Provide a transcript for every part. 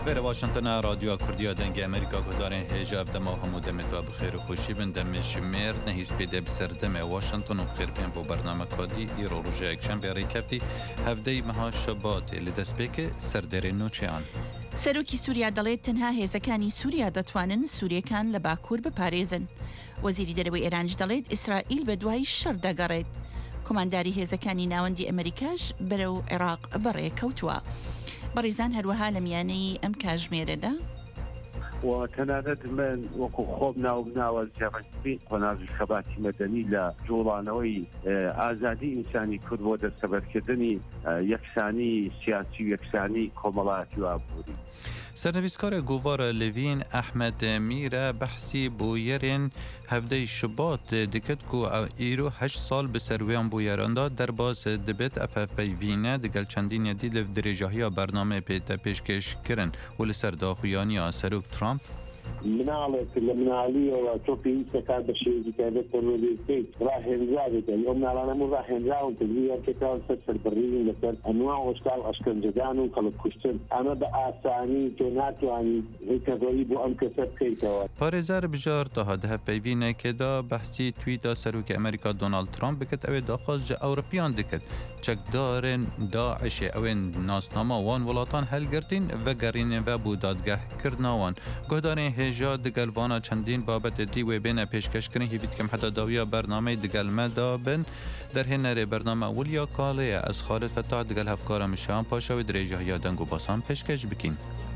بر واشنطن رادیو کردیا دنگ امریکا گدارن هجاب دما حمود متوا بخیر و خوشی بندم شمیر نهیس پیدا بسردم واشنطن و بخیر بین با برنامه کادی ایرو روزه اکشن بیاری کفتی هفته ماه شبات لدسپیک سردر نوچیان سەرۆکی سووریا دەڵێت تەنها هێزەکانی سووریا دەتوانن سووریەکان لە باکوور بپارێزن. وەزیری دەرەوەی ئێرانش دەڵێت ئیسرائیل بە دوای شەڕ دەگەڕێت. کۆمانداری هێزەکانی ناوەندی ئەمریکاش بەرەو عێراق بەڕێکەوتووە. بەڕێزان هەروەها لە میانەی ئەم کاتژمێرەدا وتەنانەت من وەکو خۆم ناوە جێڕێکی قۆناغی خەباتی مەدەنی لە جوڵانەوەی ئازادی ئینسانی کورد بۆ دەستەبەرکردنی یەکسانی سیاسی و یەکسانی کۆمەڵایەتی وابووری. سرنویسکار گووار لوین احمد میره بحثی بویرین هفته شباط دکت کو ایرو 8 سال به سرویان بویران داد در باز دبت اف پیوینه دگل چندین یدی لف درجاهی برنامه پیتا پیشکش کرن و لسر داخویانی سروک ترامپ مناڵێک لە مناڵیەوە تۆ پێویستە کار بە شێوەیەکی تایبەت تەرۆریستیت ڕاهێنراوێتە ئەو مناڵانەموو ڕاهێنراون تدویان کێکاون سەربڕین لەسەر ئەنواع وەشکال ئەشکەنجەدان و کەڵکوشتن ئەمە بە ئاسانی تۆ ناتوانی ڕێکەڕەوی بۆ ئەم کەسە بکەیتەوە. پارێزار بژار تاها دهف پەیوینێکێدا بەحسی تویتا سەرۆکی ئەمریکا دۆناڵد ترامپ بکرد ئەوێ داخواست جە ئەوروپیان دکرد چەکدارن داعشێ ئەوێن ناسنامە وان وڵاتان هەلگرتین vەگەڕینێ و بۆ دادگەهکردناوان گۆدارێن هێژا دگەلوانا چەندین بابەت دیوێ بێنە پێشکەشکردن هیویت کەم حتا داویە بەرنامەی دگەلمەدا بن دەرهێنەرێ بەرنامە ولیا کاڵەیە ئەس خالد فەتاح دگەل هەفکارە مشان پاشەوەی درێژەهەیە دەنگ و باسان پێشکەش بکەین.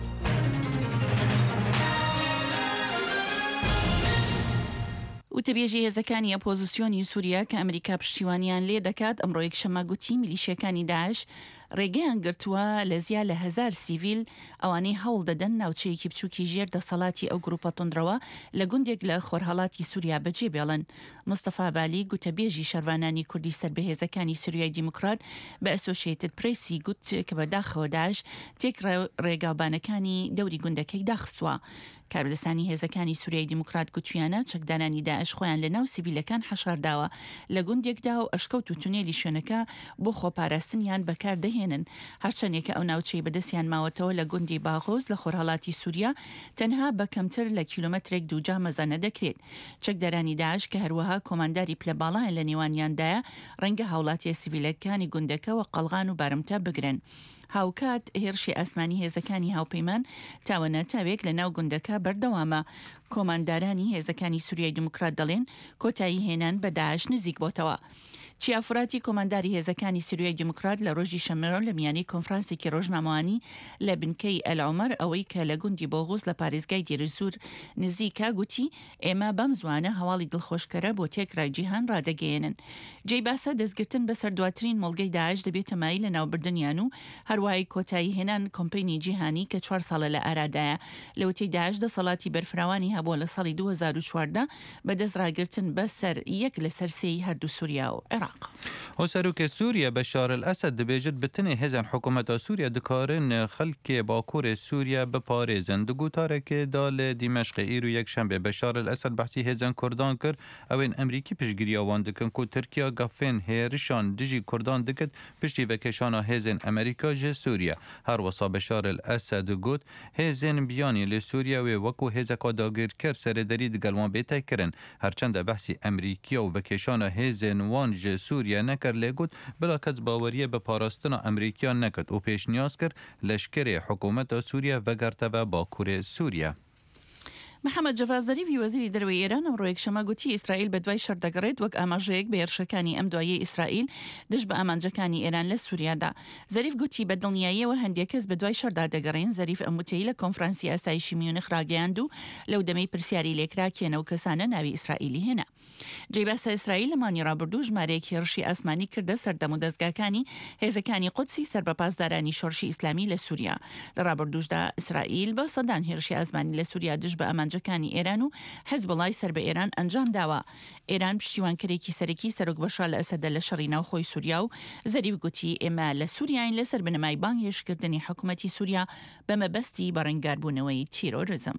وتەبێژی هێزەکانی ئەپۆزیسیۆنی سووریا کە ئەمریکا پشتیوانیان لێ دەکات ئەمڕۆ یەکشەمە گوتی میلیشیەکانی داعش ڕێگەیان گرتووە لە زیاد لە 1000 سیڤیل ئەوانەی هەوڵ دەدەن ناوچەیەکی بچووکی ژێر دەسەڵاتی ئەو گروپە تۆندرەوە لە گوندێک لە خۆرهەڵاتی سووریا بەجێ بێڵن. مستەفا بالی گوتەبێژی شەروانانی کوردی سەربەهێزەکانی سووریای دیموکرات بە ئەسۆشیێتد پرێسی گوت کە بەداخەوە داعش تێک ڕێگاوبانەکانی دەوری گوندەکەی داخستووە. کاربدەستانی هێزەکانی سووریای دیموکرات گوتویانە چەکدانانی داعش خۆیان لە ناو سیڤیلەکان حەشارداوە لە گوندێکدا و ئەشکەوت و تونێلی شوێنەکە بۆ خۆپاراستنیان بەکاردەهێنن. هەرچەندێکە ئەو ناوچەی بەدەستیان ماوەتەوە لە گوندی باغۆز لە خۆرهەڵاتی سووریا تەنها بە کەمتر لە کیلومەترێک دووجا مەزانە دەکرێت. چەکدارانی داعش کە هەروەها کۆمانداری پلەباڵایان لە نێوانیاندایە ڕەنگە هاوڵاتی سیڤیلەکانی گوندەکەوە قەڵغان و بارمتە بگرن. هاوکات هێرشی ئاسمانی هێزەکانی هاوپەیمان تاوەنە تاوێک لە ناو گوندەکە بەردەوامە. کۆماندارانی هێزەکانی سووریای دیموکرات دەڵێن کۆتایی هێنان بە داعش نزیک بۆتەوە. چیافراتی کۆمانداری هێزەکانی سووریای دیموکرات لە ڕۆژی شەمەوە لە میانەی کۆنفرانسێکی ڕۆژنامەوانی لە بنکەی ئەلعومەر ئەوەی کە لە گوندی بۆغوز لە پارێزگای دیرزور نزیکە گوتی ئێمە بەم زوانە هەواڵی دڵخۆشکەرە بۆ تێکرای جیهان ڕادەگەێنن. جێی باسە دەستگرتن بەسەر دواترین مۆڵگەی داعش دەبێتە مای لە ناوبردنیان و هەروای کۆتایی هێنان کۆمپەینی جیهانی کە 4 ساڵە لە ئارادایە لەوتەی داعش دەسەڵاتی بەرفراوانی هەبووە لە ساڵی 2014 بەدەست ڕاگرتن بەسەر یەک لەسەر سێی هەردوو سووریا و عێراق. سەرۆکە سووریا بەشار الئەسەد دەبێژێت بتنێ هێزان حکوومەتە سووریا دکارن خەڵکێ باکوورێ سووریا بپارێزن. دگوتارێکێدا لە دیمەشقی ئیر و یەکشەمبێ بەشار الئەسەد بەحسی هێزان کوردان کرد ئەوێن ئەمریکی پشتگیریاوان دکن کو تورکیا گەفێن هێرشان دژی کوردان دکت پشتی vekêşana hêzên Amerîka ji Sûriya. Her wisa Beşar el-Esed got hêzên biyanî li Sûriya wê wekû hêzeka dagirker serêderî digelwan bête kirin. Herçend behsî Amerîkiya û vekêşana hêzên wan ji Sûriya nekir lê got bila kes baweriye bi parastina Amerîkiya nekir û pêşniyaz kir leşkerê hikûmeta Sûriya vegerteve Bakurê Sûriya. محەممەد جەڤاد زەریفی وەزیری دەرەوەی ئێران ئەمڕۆ یەکشەمە گوتی ئیسرائیل بە دوای شەڕ دەگەڕێت وەک ئاماژەیەک بە هێرشەکانی ئەم دوایە ئیسرائیل دژ بە ئامانجەکانی ئێران لە سووریادا. زەریف گوتی بە دڵنیاییەوە هەندێک کەس بە دوای شەڕدا دەگەڕێن. زەریف ئەموتەی لە کۆنفرانسی ئاسایشی میونخ ڕاگەیاند و لەو دەمەی پرسیاری لێکرا کێنەوە کەسانە ناوی ئیسرائیلی هێنا. جێی باسە ئیسرائیل لە مانی ڕابردوو ژمارەیەک هێرشی ئاسمانی کردە سەردەم و دەستگاکانی هێزەکانی قودسی سەربەپاسدارانی شۆرشی ئیسلامی لە سووریا. لە ڕابردووشدا ئیسرائیل بە سەدان هێرشی ئاسمانی لە سووریا دژ بە ئامانجەکانی ئێران و حزبڵای سەر بە ئێران ئەنجام داوە. ئێران پشتیوانکەرێکی سەرەکی سەرۆک بەشار الئەسەدە لە شەڕی ناوخۆی سووریا و زەریف گوتی ئێمە لە سووریاین لەسەر بنەمای بانگهێشکردنی حکوومەتی سووریا بە مەبەستی بەڕێنگاربوونەوەی تیرۆریزم.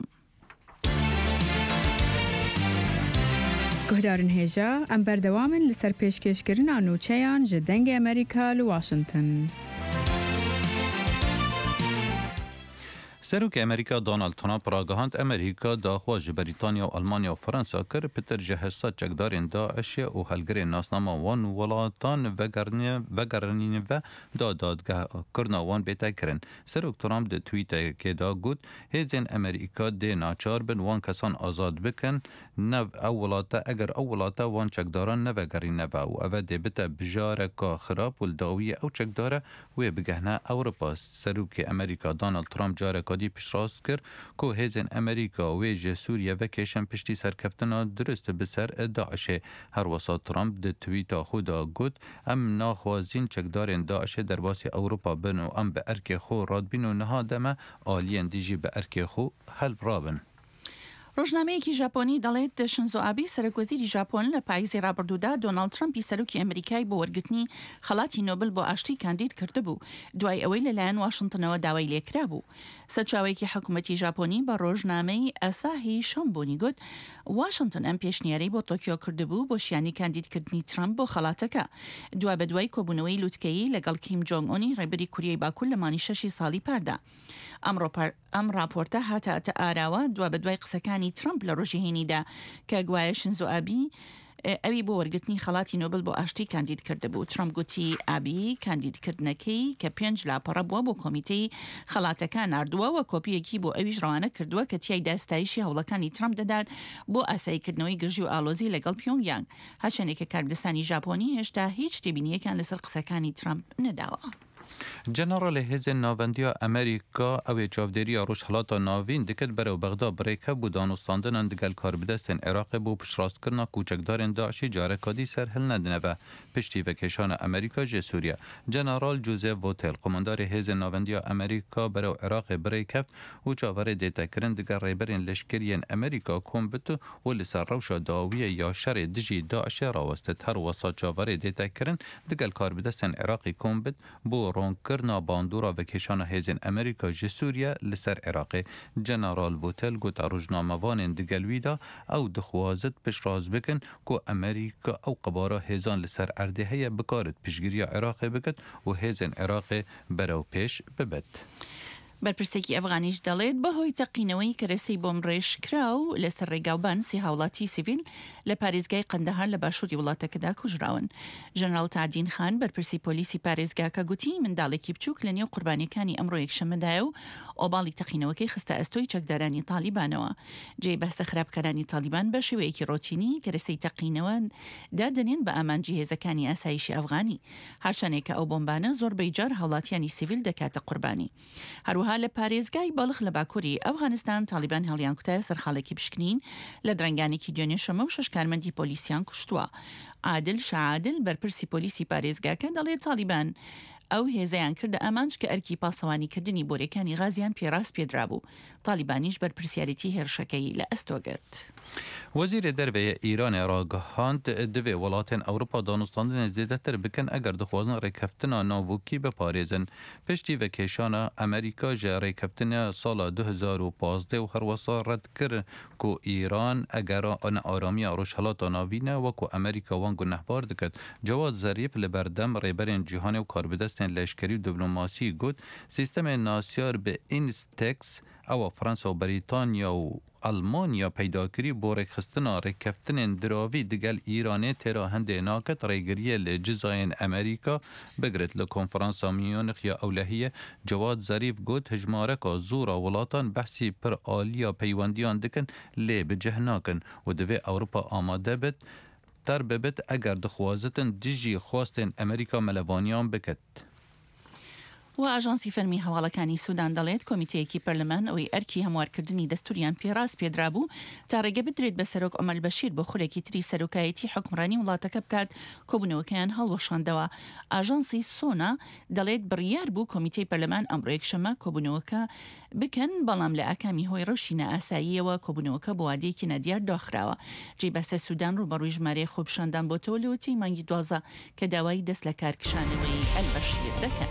گهدارن هێژە ئەم بەردەوامن لەسەر پێشکەشکردنا نوچەیان ji dengê Amerîka li Washington. سەرۆکی ئەمریکا دۆناڵد ترامپ ڕاگەهاند ئەمریکا داخواژ بریتانیا و ئەلمانیا و فەرەنسا کرد پتر ji hesa çekdarên Daişê û helgerên nasnama wan welatan vegerînin ve da dadgehkirina wan bête kirin. Serok Trump di tweetekê da got hêzên Amerîka dê naçar bin wan kesan azad bikin nev ew welata eger ew welata wan çekdaran nevegerîneve û ev dê bite bijareka xirab û li dawiyê ew çekdare wê bigehne Ewropa. Serokê Amerîka Donald Trump careka dî piştrast kir ku hêzên Amerîka wê ji Sûriye vekêşin piştî serkeftina durist bi ser Daişê. Her wisa Trump di tweeta xwe da got em naxwazîn çekdarên Daişê derbasî Ewropa bin û em bi erkê xwe radbîn û niha deme aliyên dî jî bi erkê xwe helb rabin. ڕۆژنامەیەکی ژاپۆنی دەڵێت شنزۆ ئابی سەرۆکوەزیری ژاپۆن لە پاییزی ڕابردوودا دۆناڵد ترامپی سەرۆکی ئەمریکای بۆ وەرگرتنی خەڵاتی نۆبل بۆ ئاشتی کاندید کردبوو دوای ئەوەی لەلایەن واشنتنەوە داوای لێکرا بوو. سەرچاوێکی حکوومەتی ژاپۆنی بە ڕۆژنامەی ئەساهی شەمبۆنی گوت واشنتن ئەم پێشنیارەی بۆ تۆکیۆ کردبوو بۆ شیانی کاندیدکردنی ترامپ بۆ خەڵاتەکە دوا بە دوای کۆبوونەوەی لوتکەیی لەگەڵ کیم جۆنگ ئۆنی ڕێبەری کوریای باکوور لە مانگی 6 ساڵی پاردا. ئەم راپۆرتە هاتە ئاراوە دوا بە دوای قسەکانی ترامپ لە ڕۆژی هێنیدا کە گوایە شنزۆ ئابی ئەوی بۆ وەرگرتنی خەڵاتی نۆبل بۆ ئاشتی کاندید کردبوو. ترامپ گوتی ئابی کاندیدکردنەکەی کە 5 لاپەڕە بووە بۆ کۆمیتەی خەڵاتەکان ناردووە و کۆپیەکی بۆ ئەویش ڕەوانە کردووە کە تیایدا ستایشی هەوڵەکانی ترامپ دەدات بۆ ئاساییکردنەوەی گژی و ئالۆزی لەگەڵ پیۆنگیانگ. هەرچەندێک کە کاردستانی ژاپۆنی هێشتا هیچ تێبینیەکان لەسەر قسەکانی ترامپ نەداوە. جنرال هێزên navendiya Amerîka ew ê çavdêriya Rojhilata Navîn dikir berew Bexda birêk hebû danûstandinan digel karbidestên Iraqê bû piştrastkirina kûçekdarên Daişî carekadî ser hil nedineve piştî vekêşana Amerîka ji Sûriye. General Joseph Votel komandarê hêzên navendiya Amerîka berew Iraqê birêk heft û çavarê dêtekirin digel rêberên leşkeriyên Amerîka kom bit û li ser rewşa dawiyê ya şerê dijî Daişê rawestit. Her wisa çavarê dêtekirin digel karbidestên Iraqî kom bit بۆ ڕۆنکردنا باندۆرا vekêşana hêzên Amerîka ji Sûriye li ser Iraqê. General Votel got rojnamevanên digel wî da ew dixwazit piştrast bikin ku Amerîka ew qebara hêzan li ser erdê heye bikarit piştgiriya Iraqê bikit û hêzên Iraqê berew pêş bibet. بەرپرسێکی ئەفغانیش دەڵێت بەهۆی تەقینەوەی کەرەسەی بۆم ڕێژکرا و لەسەر ڕێگاوبان سی هاوڵاتی سیڤیل لە پارێزگای قەندەهار لە باشووری وڵاتەکەدا کوژراون. ژەنەرال تادین خان بەرپرسی پۆلیسی پارێزگاکە گوتی منداڵێکی بچووک لە نێو قوربانیەکانی ئەمڕۆ یەکشەمەدایە و ئۆباڵی تەقینەوەکەی خستە ئەستۆی چەکدارانی تالیبانەوە. جێی بەستە خراپکارانی تالیبان بە شێوەیەکی ڕۆتینی کەرەسەی تەقینەوە دادەنێن بە ئامانجی هێزەکانی ئاسایشی ئەفغانی هەرچەندێک ئەو بۆمبانە زۆربەی جار هاوڵاتیانی سیڤیل دەکاتە قوربانی. هەروەها لە پارێزگای باڵخ لە باکووری ئەفغانستان تالیبان هەڵیان کوتایە سەرخاڵێکی بشکنین لە درەنگانێکی دوێنێ شەمە و 6 کارمەندی پۆلیسیان کوشتووە. عادل شعادل بەرپرسی پۆلیسی پارێزگاکە دەڵێت تالیبان ئەو هێزەیان کردە ئامانج کە ئەرکی پاسەوانیکردنی بۆرەکانی غازیان پێڕاست پێدرا بوو. تالیبانیش بەرپرسیارەتی هێرشەکەی لە ئەستۆگرت. وەزیرê derveyê Îranê ragihand divê welatên Ewropa danûstandinê zêdetir bikin eger dixwazin rêkeftina navokî biparêzin. Piştî vekêşana Amerîka ji rêkeftina sala 2015 û her wisa red kir ku Îran eger aramiya Rojhilata Navîn e wekû Amerîka wan gunehbar dikir. Cewad Zarîf li berdem rêberên cîhanê û karbidestên leşkerî û diplomasî got sîstemên nasyar bi Instex ewa Fransa û Brîtanya û Almanya peydakirî bo rêkxistina rêkeftinên diravî digel Îranê têra hendê naket rêgiriye li cizayên Amerîka bigirit. Li konferansa Münîx ya Ewlehiyê Cewad Zarîf got hejmareka zûra welatan behsî pir aliya peywendiyan dikin lê bi cih nakin û divê Ewropa amade bit ter bibit eger dixwazitin dijî xwastên Amerîka melevaniyan bikit. و ئاژانسی فەرمی هەواڵەکانی سوودان دەڵێت کۆمیتەیەکی پەرلەمان ئەوەی ئەرکی هەموارکردنی دەستوریان پێڕاست پێدرا بوو تا ڕێگە بدرێت بە سەرۆک ئۆمەر بەشیر بۆ خولێکی تری سەرۆکایەتی حکومڕانی وڵاتەکە بکات کۆبوونەوەکەیان هەڵوەشاندەوە. ئاژانسی سۆنا دەڵێت بڕیار بوو کۆمیتەی پەرلەمان ئەمڕۆ یەکشەمە کۆبوونەوەکە بکەن بەڵام لە ئاکامی هۆی ڕەوشی نائاساییەوە کۆبوونەوەکە بۆ وادەیەکی نەدیار داخراوە. جێی بەسە سوودان ڕوبەڕووی ژمارەی خۆپشاندان بۆتەوە لەوەتی مانگی 12 کە داوای دەست لە کارکشانەوەی ئەلبەشیر دەکەن.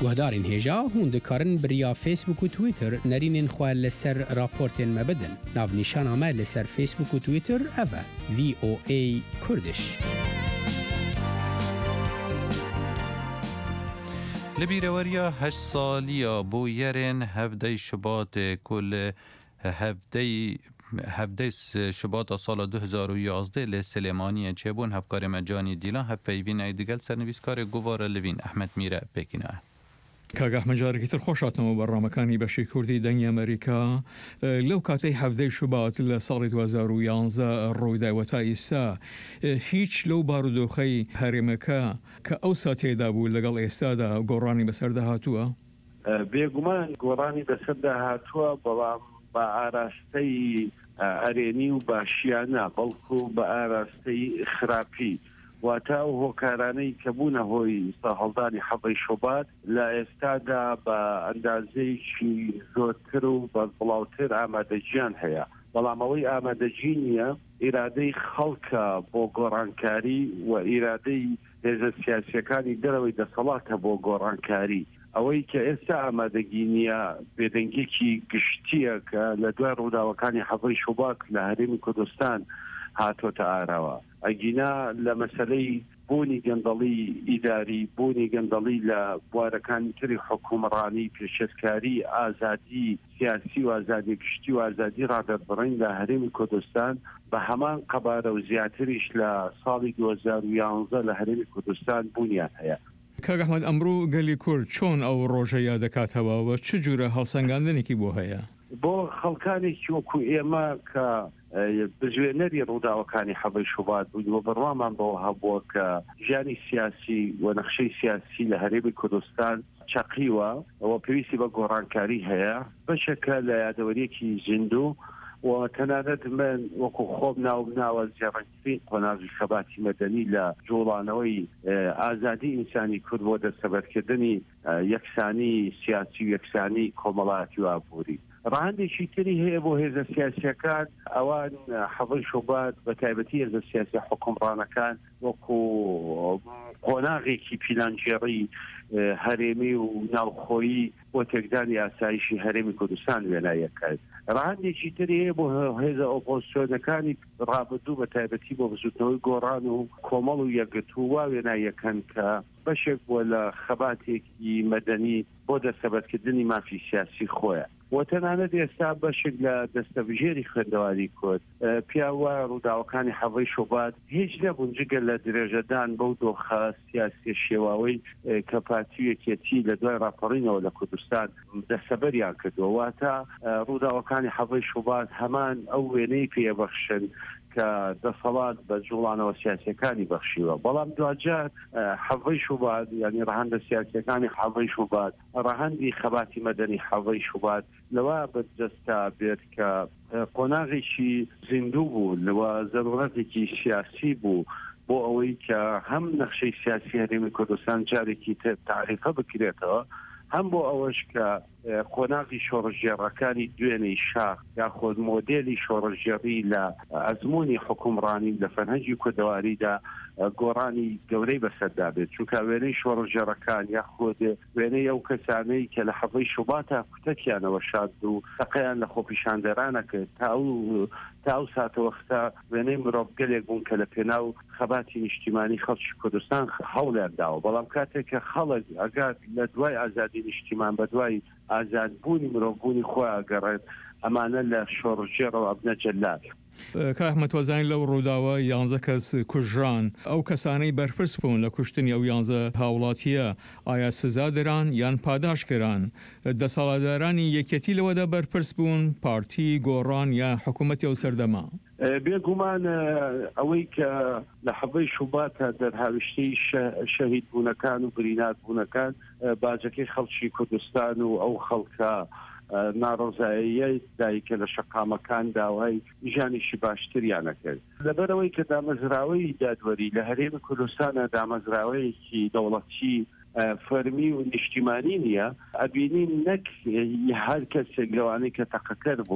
گهدارین هێژا هون دikarin biriya Facebook و Twitter nerînên xwe li ser raportên me bidin. Navnîşana me li ser Facebook û Twitter ev e VOA Kurdiş. li bîreweriya 8 saliya bû yerên hevdey Şubatê ku li hevdey Şubata sala 2011 li Silêmaniyê çêbûn hevkarê me Canî Dîlan hevpeyvînayê digel sernivîskarê guvara Livîn Ehmed Mîre pêkîne. کاگە ئەحمەد تر خۆشاتەوە بەڕامەکانی بەشی کوردی دەنگی ئەمریکا لەو کاتەی هەفتەی شوبات لە ساڵی 2011 ڕوویداوە تا ئێستا هیچ لەو بارودۆخەی هەرێمەکە کە ئەو ساتێدا بوو لەگەڵ ئێستادا گۆڕانی بەسەردا هاتووە؟ بێگومان گۆڕانی بەسەردا هاتووە بەڵام بە ئاراستەی ئەرێنی و باشیانە بەڵکو بە ئاراستەی خراپی واتە و هۆکارانەی کە بوونە هۆی هەڵدانی حەڵی شوبات لە ئێستادا بە ئەندازەیەکی زۆرتر و بەڵاوتر ئامادەجیان هەیە بەڵام ئەوەی ئامادەجی نییە ئیرادەی خەڵکە بۆ گۆڕانکاری و ئیرادەی هێزە سیاسیەکانی دەرەوەی دەسەڵاتە بۆ گۆڕانکاری ئەوەی کە ئێستا ئامادەگی نییە بێدەنگێکی گشتیە کە لە دوای ڕووداوەکانی حەڵی شوبات لە هەرێمی کوردستان هاتۆتە ئاراوە ئەگینا لە مەسەلەی بوونی گەندەڵی ئیداری بوونی گەندەڵی لە بوارەکانی تری حکومڕانی پێشکاری ئازادی سیاسی و ئازادی گشتی و ئازادی ڕادەربڕین لە هەرێمی کوردستان بە هەمان قەبارە و زیاتریش لە ساڵی 2011 لە هەرێمی کوردستان بوونیان هەیە. کاک ئەحمەد ئەمڕۆ گەلی کورد چۆن ئەو ڕۆژە یاد دەکاتەوە و چ جورە هەڵسەنگاندنێکی بۆ هەیە؟ بۆ خەڵکانێکی وەکو ئێمە کە بژوێنەری ڕووداوەکانی حەڵی شوبات بوون و بڕوامان بەوە هەبووە کە ژیانی سیاسی و نەخشەی سیاسی لە هەرێمی کوردستان چەقیوە ئەوە پێویستی بە گۆڕانکاری هەیە بەشەکە لە یادەوەریەکی زیندوو و تەنانەت من وەکو خۆم ناوە زیێڕەنگترین قۆناغی خەباتی مەدەنی لە جوڵانەوەی ئازادی ئینسانی کورد بۆ دەستەبەرکردنی یەکسانی سیاسی و یەکسانی کۆمەڵایەتی و ئابووری ڕاهەندێکی تری هەیە بۆ هێزە سیاسیەکان ئەوان حەڵی شوبات بە تایبەتی هێزە سیاسی حکومڕانەکان وەکو قۆناغێکی پیلانجێڕی هەرێمی و ناوخۆیی بۆ تێکدانی ئاسایشی هەرێمی کوردستان وێنایەکات ڕاهەندێکی تری هەیە بۆ هێزە ئۆپۆزیسیۆنەکانی ڕابردوو بە تایبەتی بۆ بزوتنەوەی گۆڕان و کۆمەڵ و یەکگرتووە وێنایەکەن کە بەشێک بۆ لە خەباتێکی مەدەنی بۆ دەستەبەرکردنی مافی سیاسی خۆیە و تەنانەت ئێستا بەشێک لە دەستەبژێری خوێندەواری کورد پیاوە ڕووداوەکانی حەڵی شوبات هیچ نەبوون جگە لە درێژەدان بەو دۆخە سیاسی شێواوەی کە پارتی یەکێتی لە دوای ڕاپەڕینەوە لە کوردستان دەستەبەریان کردووە واتە ڕووداوەکانی حەڵی شوبات هەمان ئەو وێنەی پێبەخشن کە دەسەڵات بە جوڵانەوە سیاسیەکانی بەخشیوە بەڵام دوجار حەڵی شوبات یعنی ڕەهەندە سیاسیەکانی حەڵی شوبات ڕەهەندی خەباتی مەدەنی حەڵی شوبات لەوە بەدەستا بێت کە قۆناغێکی زیندوو بوو لەوە زەرورەتێکی سیاسی بوو بۆ ئەوەی کە هەم نەخشەی سیاسی هەرێمی کوردستان جارێکی تعریفە بکرێتەوە هەم بۆ ئەوەش کە قۆناغی شۆڕژێڕەکانی دوێنەی شاخ یاخۆ مۆدێلی شۆڕژێڕی لە ئەزمموی حکومڕانی لە فەرهەنگی کوردەواریدا گۆڕانی گەورەی بەسەردا بێت چونکە وێنەی شۆڕژێڕەکان یاخۆ وێنەی ئەو کەسانەی کە لە حەڵی شوباتە کوتەکیانەوە شاد و سەقەیان لە خۆپیشاندەرانە کرد تا ئەو ساتەوەختا وێنەی مرۆڤ گەلێک بوون کە لە پێناو خەباتی نیشتیمانی خەڵکی کوردستان هەوڵیان داوە بەڵام کاتێک کە خەڵک ئەگات لە دوای ئازادی نیشتیمان بە دوای ئازادبوونی مرۆڤبوونی خۆیان ئەگەڕێت ئەمانە لە شۆڕژێڕەوە ئەبنە جەلات. کاک ئەحمەد وەزانین لەو ڕووداوە 11 کەس کوژران ئەو کەسانەی بەرپرس بوون لە کوشتنی ئەو 11 هاوڵاتیە ئایا سزا دران یان پاداشکران دەسەڵاتدارانی یەکێتی لەوەدا بەرپرس بوون پارتی گۆڕان یا حکوومەتی ئەو سەردەما بێگومان ئەوەی کە لە حەڵی شوباتە دەرهاویشتەی شەهید بوونەکان و برینات بوونەکان باجەکەی خەڵکی کوردستان و ئەو خەڵکە ناڕۆزاییە دایکە لە شەقامەکان داوای ژانیشی باشتریانە کرد لەبەرەوەی کە دامەزراوەی دادوەری لە هەرێمی کوردستانە دامەزراوەیەکی دەوڵەتی فەرمی و نیشتیمانی نییە ئەبینین نەک هەر کەسێک لەوانەی کە تەقەکەر بوون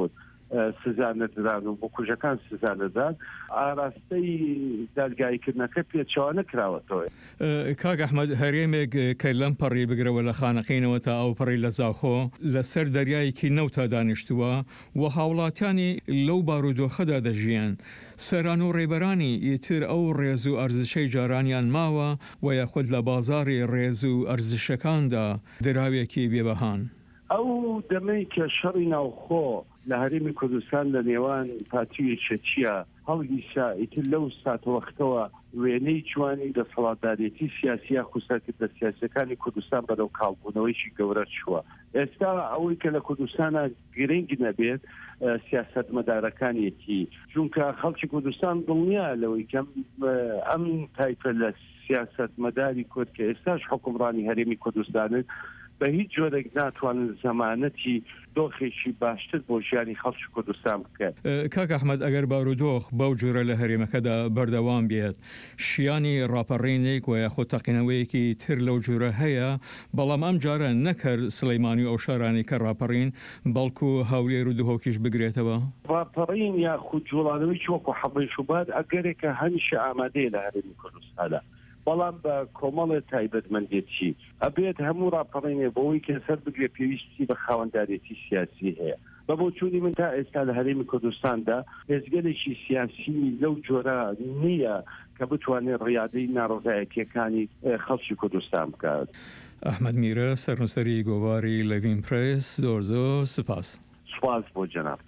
سزا نەدران و بۆ کوژەکان سزا نەدان ئاراستەی دادگایکردنەکە پێچەوە نەکراوەتەوە. کاک ئەحمەد هەرێمێک کە لەم پەڕی بگرەوە لە خانەقینەوە تا ئەو پەڕی لە زاخۆ لەسەر دەریایەکی نەوتا دانیشتووە و هاوڵاتیانی لەو بارودۆخەدا دەژیان. سەران و ڕێبەرانی ئیتر ئەو ڕێز و ئەرزشەی جارانیان ماوە و یاخود لە بازاری ڕێز و ئەرزشەکاندا دراوێکی بێبەهان. ئەو دەمەی کە شەڕی ناوخۆ لە هەرێمی کوردستان لە نێوان پارتیەکە چییە هەڵگیسا ئیتر لەو ساتوەختەوە وێنەی جوانی دەسەڵاتدارێتی سیاسیە خوسەکرد لە سیاسەکانی کوردستان بەرەو کاڵبوونەوەیشی گەورە چووە. ئێستا ئەوەی کە لە کوردستانە گرنگ نەبێت سیاسەتمەدارەکانیەتی چونکە خەڵکی کوردستان دڵنیا لەوەی کەم ئەم تایپە لە سیاسەتمەداری کورد کە ئێستاش حکومڕانی هەرێمی کوردستانن بە هیچ جۆرێک ناتوانن زەمانەتی دۆخێکی باشتر بۆ ژیانی خەڵکی کوردستان بکەن. کاک ئەحمەد ئەگەر بارودۆخ بەو جۆرە لە هەرێمەکەدا بەردەوام بێت شیانی ڕاپەڕینێک و یاخۆ تەقینەوەیەکی تر لەو جۆرە هەیە بەڵام ئەم جارە نەکرد سلەیمانی و ئەو شارانی کە ڕاپەڕین بەڵکو هەولێر و دهۆکیش بگرێتەوە. ڕاپەڕین یاخود جوڵانەوەی وەکو حەبەی شوبات ئەگەرێکە هەمیشە ئامادەیە لە هەرێمی کوردستانە بەڵام بە کۆمەڵێ تایبەتمەندێتی ئەبێت هەموو ڕاپەڕینێ بەوەی کە سەر بگرێت پێویستی بە خاوەندارێتی سیاسی هەیە. بە بۆچوونی من تا ئێستا لە هەرێمی کوردستاندا هێزگەلێکی سیاسی لەو جۆرە نییە کە بتوانێت ڕیادەی ناڕزایەتیەکانی خەڵکی کوردستان بکات. ئەحمەد میرە سەرنووسەری گۆواری لەڤین پرێس زۆر سپاس. سپاس بۆ جەناب.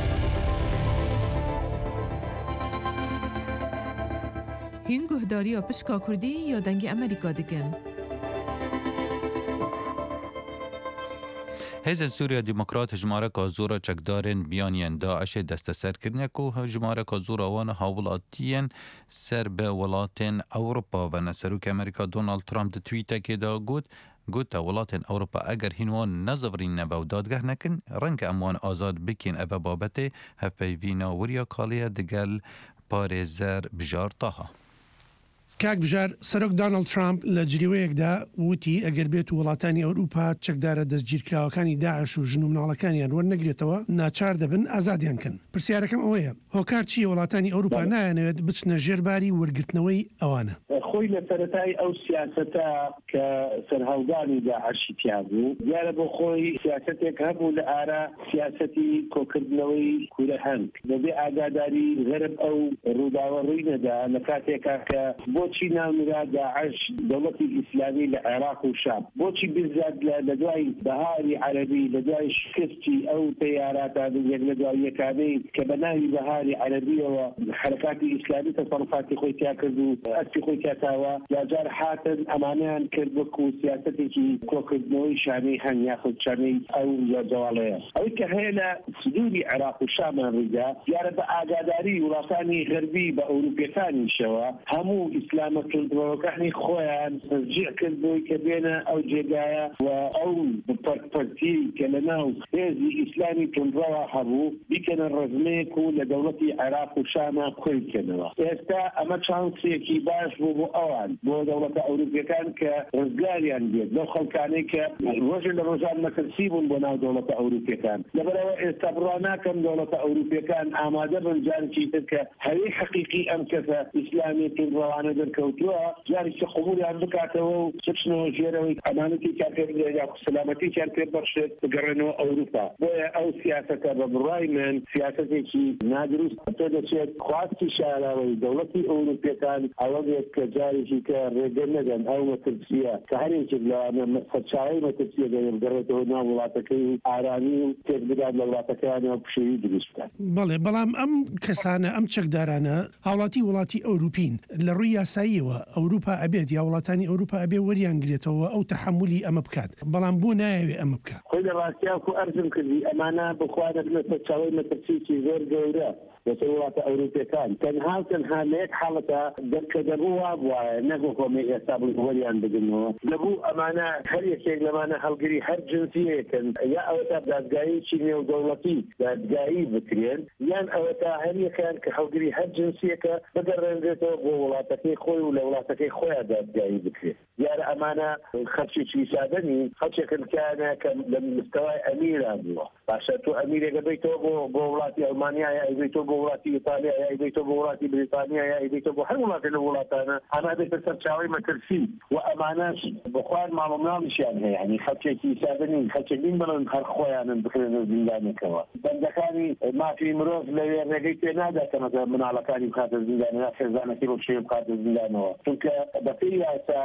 هین گهداری پشکا کردی یا دنگ ئەمریکا دکن؟ هێزن سووریا دیموکرات ژمارەکە زۆرە چەکدارên بیانیان داعشê desteserkirine ku ژمارەکە زۆر wan hawlatiyên ser bi welatên Ewropa ve Serokê Amerîka Donald Trump di tweetekê da got welatên Ewropa eger hîn wan nezivîne ve dadgeh nekin reng em wan azad bikên ev babetê hevpeyvîna wiriya kaliye digel parêzer bijar taha. کاک بژار سەرۆک دۆناڵد ترامپ لە جریوەیەکدا وتی ئەگەر بێت وڵاتانی ئەوروپا چەکدارە دەستگیرکراوەکانی داعش و ژن و مناڵەکانیان وەرنەگرێتەوە ناچار دەبن ئازادیان کەن. پرسیارەکەم ئەوەیە هۆکار چیە وڵاتانی ئەوروپا نایەنەوێت بچنە ژێرباری وەرگرتنەوەی ئەوانە؟ خۆی لە سەرەتای ئەو سیاسەتە کە سەرهەڵدانی داعشی پیا بوو دیارە بۆ خۆی سیاسەتێک هەبوو لە ئارە سیاسەتی کۆکردنەوەی کوورە هەنگ بەبێ ئاگاداری غەرب ئەو ڕووداوەڕووی نەدا لە کاتێکا کە بۆچی ناونرا داعش دەوڵەتی ئیسلامی لە عێراق و شام بۆچی بزاد لە دوای بەهاری عەرەبی لە دوای شکستی ئەو تەیاراتە یەک لە دوای یەکانەی کە بە ناوی بەهاری عەرەبیەوە حرەکاتی ئیسلامی تەسەڕوفاتی خۆی تیا کرد و ئەستی خۆی تیاتاوە یاجار هاتن ئەمانەیان کرد وەکو سیاسەتێکی کۆکردنەوەی شانەی هەنگ یاخود شانەی ئەو جەواڵەیە ئەوەی کە هەیە لە سنووری عێراق و شامان ڕیدا دیارە بە ئاگاداری وڵاتانی غەربی بە ئەوروپیەکانیشەوە هەموو ئیسلامە کردنەوەکانی خۆیان تەشجیع کرد بۆی کە بێنە ئەو جێگایە و ئەو پەرپەرتی کە لە ناو هێزی ئیسلامی تونڕەوە هەبوو بیکەنە ڕزمەیەک و لە دەوڵەتی عێراق و شامە کۆی بکەنەوە. ئێستا ئەمە چانسێکی باش بوو بۆ ئەوان بۆ دەوڵەتە ئەوروپیەکان کە ڕزگاریان بێت لەو خەڵکانەی کە ڕۆژێ لە ڕۆژان مەترسی بوون بۆ ناو دەوڵەتە ئەوروپیەکان لەبەرەوە ئێستا بڕوا ناکەم دەوڵەتە ئەوروپیەکان ئامادە بن جارێکی تر کە هەوی حەقیقی ئەم کەسە ئیسلامی تونڕەوانە دەرکەوتووە جارێکی قبولیان بکاتەوە و بچنەوە ژێرەوەی ئەمانەتی یا سەلامەتییان پێ بەخشێت بگەڕێنەوە ئەوروپا. بۆیە ئەو سیاسەتە بە بڕای من سیاسەتێکی نادروست پێ دەچێت خواستی شاراوەی دەوڵەتی ئەوروپیەکان ئەوە بێت کە جارێکی کە ڕێگە نەدەن ئەو مەترسیە کە هەرێکێک لەوانە سەرچاوەی مەترسیە دەگەڕێتەوە ناو وڵاتەکەی ئارانی و تێک بدات لە وڵاتەکانەوە پشێوی دروست بکات. بەڵێ بەڵام ئەم کەسانە ئەم چەکدارانە هاوڵاتی وڵاتی ئەوروپین لە ڕووی یاساییەوە ئەوروپا ئەبێت یا وڵاتانی ئەوروپا ئەبێ وەریانگرێتەوە ئەو تەحملی ئەمە بکات بەڵام بۆ نایەوێ ئەمە بکات. خۆی لە ڕاستیاکو ئەرزم کردی ئەمانە بخوارە بنە سەرچاوەی مەترسیی زۆر گەورە لەسەر وڵاتە ئەوروپیەکان تەنها لە یەک حاڵەتە کە دەبوو وا بووە نەگو کۆمە ئێستا بڵگوەریان بگنەوە دەبوو ئەمانە هەر یەکێک لەمانە هەڵگری هەر جنسیەکەن یا ئەوە تا دادگاییی نێودەوڵەتی دادگایی بکرێن یان ئەوە تا هەر یەکیان کە هەڵگری هەر جنسیەکە بگەڕێنرێتەوە بۆ وڵاتەکەی خۆی و لە وڵاتەکەی خۆیان دادگایی بکرێت دیارە ئەمانە خەڵکێکی سادەنی خەڵکێکن کانە کە لە مستەوای ئەمیرا بووە باشە تۆ ئەمیرێکە بیتەوە بۆ وڵاتی ئەڵمانیا یا ئەیبیتەوە بۆ وڵاتی ئیتالیا یا ئەیبیتەوە بۆ وڵاتی بریتانیا یا ئەیبیتەوە بۆ هەر وڵاتێک لە وڵاتانە ئەمە دێتە سەر چاوەی مەترسی و ئەمانەش بخوار ماڵ و مناڵیشیان هەیە یعنی خەڵکێکی سادەنی خەڵکێک بڵن هەر خۆیانن بخرێنە زیندانێکەوە بەندەکانی مافی مرۆڤ لە وێرنەگەی پێ ناداتەمەکە مناڵەکانی بخاتە زیندانە یا خێزانەکەی بۆ شێ بخاتە زیندانەوە چونکە بەپێی یاسا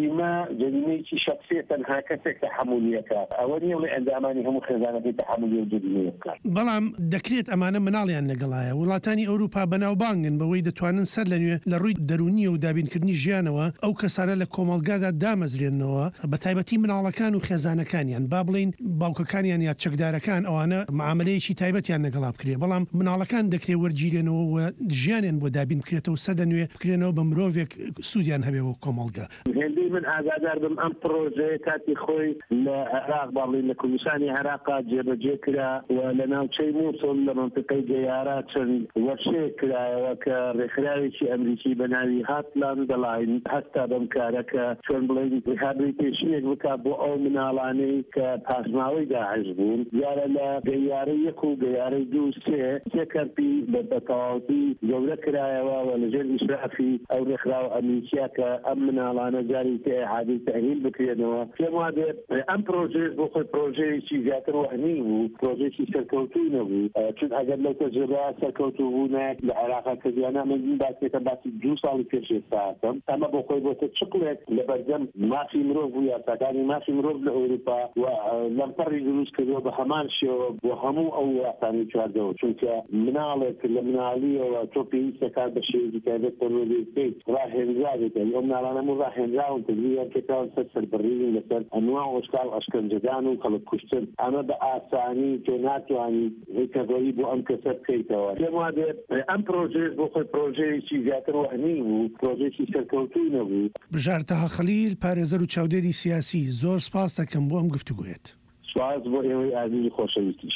جەریمەیەکی شخصیە تەنها کەسێک تەحمولیەکە ئەوە نییە لە ئەندامانی هەموو خێزانەکەی تەحمولی و جەریمەیە بکات بەڵام دەکرێت ئەمانە مناڵیان لەگەڵایە وڵاتانی ئەوروپا بەناوبانگن بەوەی دەتوانن سەر لەنوێ لە ڕووی دەرونیە و دابینکردنی ژیانەوە ئەو کەسانە لە کۆمەلگادا دامەزرێنەوە بە تایبەتی مناڵەکان و خێزانەکانیان با بڵین باوکەکانیان یا چەکدارەکان ئەوانە معاملەیەکی تایبەتیان لەگەڵا بکرێ بەڵام مناڵەکان دەکرێت وەرگیرێنەوە و ژیانیان بۆ دابین بکرێتەوە سەر لەنوێ بکرێنەوە بە مرۆڤێک سوودیان هەبێەوە کۆمەلگا هێندەی من ئاگادار بم ئەم پرۆژەیە کاتی خۆی لە عێراق باڵین لە کوردستانی عێراقا جێبەجێ کرا و لە ناوچەی مووسڵ لە منطقەی گەیارا چەند وەرشێ کرایەوە کە ڕێکخراوێکی ئەمریکی بە ناوی هاتلاند دەڵاین هەستا بەم کارەکە چۆن بڵین ریهابلیتیشنێک بکات بۆ ئەو مناڵانەی کە پاسماوەی داعش بوون دیارە لە گەیارەی یەک و گەیارەی دوو سێ کەرپی بە تەواوەتی گەورە کرایەوە و لەژێر ئیشرافی ئەو ڕێکخراوە ئەمریکیا کە ئەم مناڵانە جاری تێ عادی تەهیل بکرێنەوە پێم وا دێت ئەم پرۆژێ بۆ خۆی پرۆژەیەکی زیاتر وەهمی بوو پرۆژێکی سەرکەوتوو نەبوو چون ئەگەر لەو تەجربە سەرکەوتوو بوو نایەک لە عێراقا کردیانە من باسێکە باسی 2 ساڵی پێش ئێستا هاتم ئەمە بۆ خۆی بۆتە چقلێک لە بەردەم مافی مرۆڤ و یاساکانی مافی مرۆڤ لە ئەوروپا و لەمپەڕی دروست کردەوە بە هەمان شێوە بۆ هەموو ئەو وڵاتانی چواردەوە چونکە مناڵێک لە مناڵیەوە تۆ پێویستە کات بە شێوەیەکی تایبەت پەروەردەیەکەیت ڕاهێنراوێتە ئەو مناڵانە هەموو ڕاهێنراون تدبیریان کردەوە سەربڕین لەسەر ئەنواع ئۆشکال ئەشکەنجەدان و خەڵک کوشتن ئەمە بە ئاسانی تۆ ناتوانی ڕێکەڕەوی بۆ ئەم کەسە بکەیتەوە پێم وا دێت ئەم پرۆژێ بۆ خۆی پرۆژەیەکی زیاتر وەهمی بوو پرۆژێکی سەرکەوتووی نەبوو بژار تەها خەلیل پارێزەر و چاودێری سیاسی زۆر سپاس دەکەم بۆ ئەم گفتوگوێت سواز بۆ ئێوەی ئازیزی خۆشەویستیش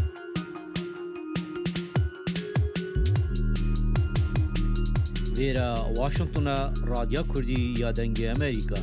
وێرە واشنگتنە رادیا کوردی یا دەنگی ئەمریکا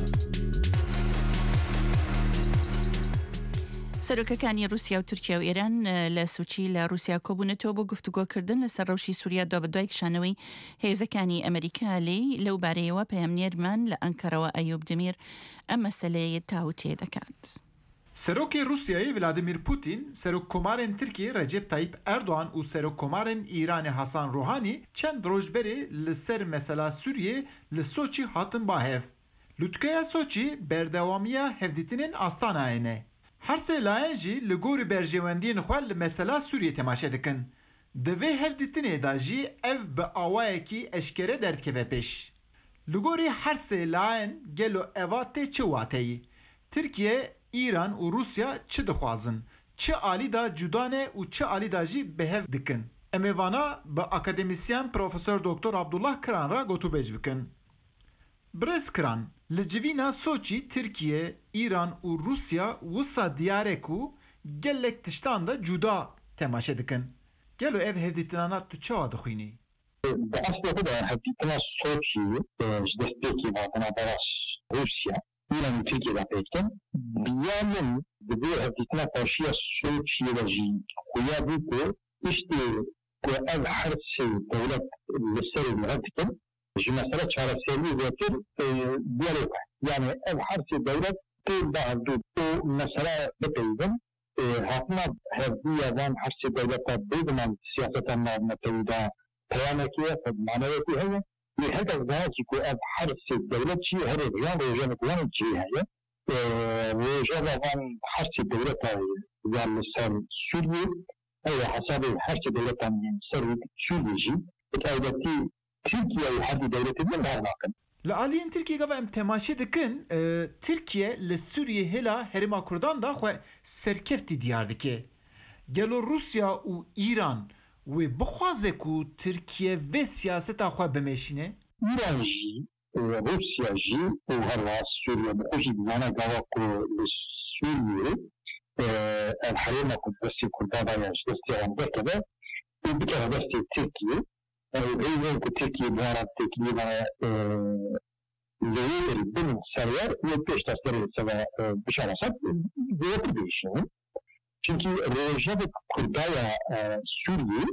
سەرۆکەکانی رووسیا و تورکیا و ئێران لە سوچی لە رووسیا کۆبوونەتەوە بۆ گفتوگۆکردن لەسەر ڕەوشی سووریا بە دوای کشانەوەی هێزەکانی ئەمریکا لێی لەو بارەیەوە پەیامنێرمان لە ئەنکەرەوە ئەیوب دمیر ئەم مەسەلەیە تاوتێ دەکات. سەرۆکی رووسیایی ولادیمیر پوتین سەرۆک کۆمارên Tirkiye Recep Tayyip Erdoğan û serok komarên İranê Hasan Rouhani çend rojberê li ser mesela Sûriyê li Soçî hatin bahev. Lûtkeya Soçî berdewamiya hevdîtinên astanayê ne. Her sê layen jî li gorî berjewendiyên xwe li mesela Sûriyê temaşe dikin. Di vê hevdîtinê da jî ev bi awayekî eşkere derdkeve pêş. Li gorî her sê layen gelo eva tê çi wateyî. Tirkiye, İran û Rusya çi dixwazin? Çi alî da cudane û çi alî da jî behev dikin? Em ê vana bi akademisyen Profesör Doktor Abdullah Kiran ra gotûbêj bikin. Birêz Kiran, li civîna Soçî Tirkiye, İran û Rusya wisa diyare ku gelek tiştan da cuda temaşe dikin. Gelo ev hevdîtinana tu çawa dixwînî? Bi aslê xwe de hevdîtina Soçî ji destpêkê hatina beras Rusya İran û Tirkiye'den pêktin biyanın bi vê hevdîtina qarşiya Soçiyê de jî xuya bû ku îştê ku ev her sê dewlet li serê li hev dikin ji mesele çareseriyê zêtir diyalog e. Yani ev her sê dewlet tê da hevdû û mesele bipeyvin hatina hevdîya van her sê dewleta bêdiman siyaseta navmetewî da peyamekî ye manevekî heye wê hedef daha ki ku ev her sê dewlet çi herê yan rojane ku wan çi heye rojava van her sê dewleta yan li ser Sûriyê ew hesabê her sê dewletan ser Sûriyê jî bi taybetî Tirkiye û herdû dewletê din dar nakin. Li aliyên Tirkiye gava em temaşe dikin Tirkiye li Sûriyê hêla Herêma Kurdan da xwe serkeftî diyar dike. Gelo Rusya û İran و بخوازه کو ترکیه و سیاست خو بمشینه ایران جی روسیا جی و هر واس سوریا بخوشی بزانه گواکو سوریه الحريمة قدسي كردابا يشتستي عن ذكذا وبكذا دستي تركيا وغيرين كتركيا بوارد تركيا لغير البن سرير وبيش تستري سوا بشار أسد بيوكو بيشين çünkü Rojava Kurdaya Suriye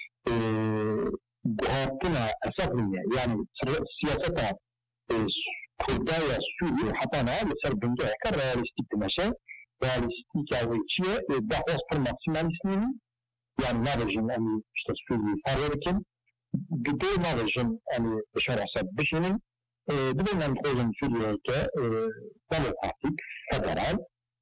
buhatına esaslıya yani siyasete Kurdaya Suriye hatana mesela bence ekar realistik demeşe realistik avcıya daha az maksimalistinin yani nabajın yani işte Suriye farlarken gıda nabajın yani Beşar Asad Beşin'in dibenden koyun Suriye'de demokratik federal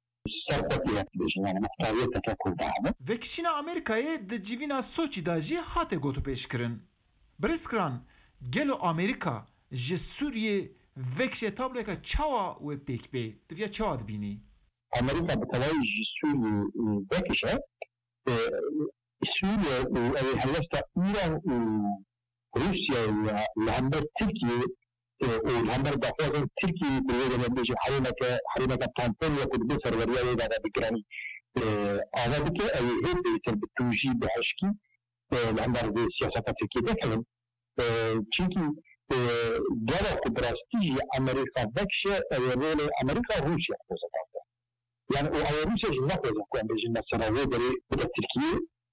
Vekişina Amerika'ya de civina Soçi'da jî hate gotu pêşkirin. Birîskran gelo Amerika ji Sûriye vekişê tableka çawa wê pêk bê diviya çawa dibînî? Amerika bi tevahî ji Sûriye vekişe Sûriye ew helbesta İran û Rusya'ya li hember Tirkiye والهمبر داخل تركيا بالوجه بيجي حريمة تامبونيا كل بصر ورياضي هذا بكراني أعتقد أي هيك يصير بالتوجيه بعشقي الهمبر بالسياسة تركيا دخلهم çünkü جرى كبراستيجي أمريكا بكشة رول أمريكا وروسيا بوزاتها يعني روسيا جنة بوزاتها بيجي مثلا وبري بدا تركيا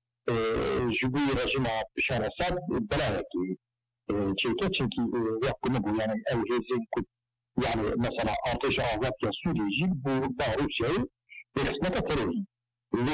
جبوي رجيم بشار أسد بلاكي çünkü yapımı bu yani evhezin yani mesela ateş ağzat ya Suriye'ci bu da Rusya'yı resmete terörü ve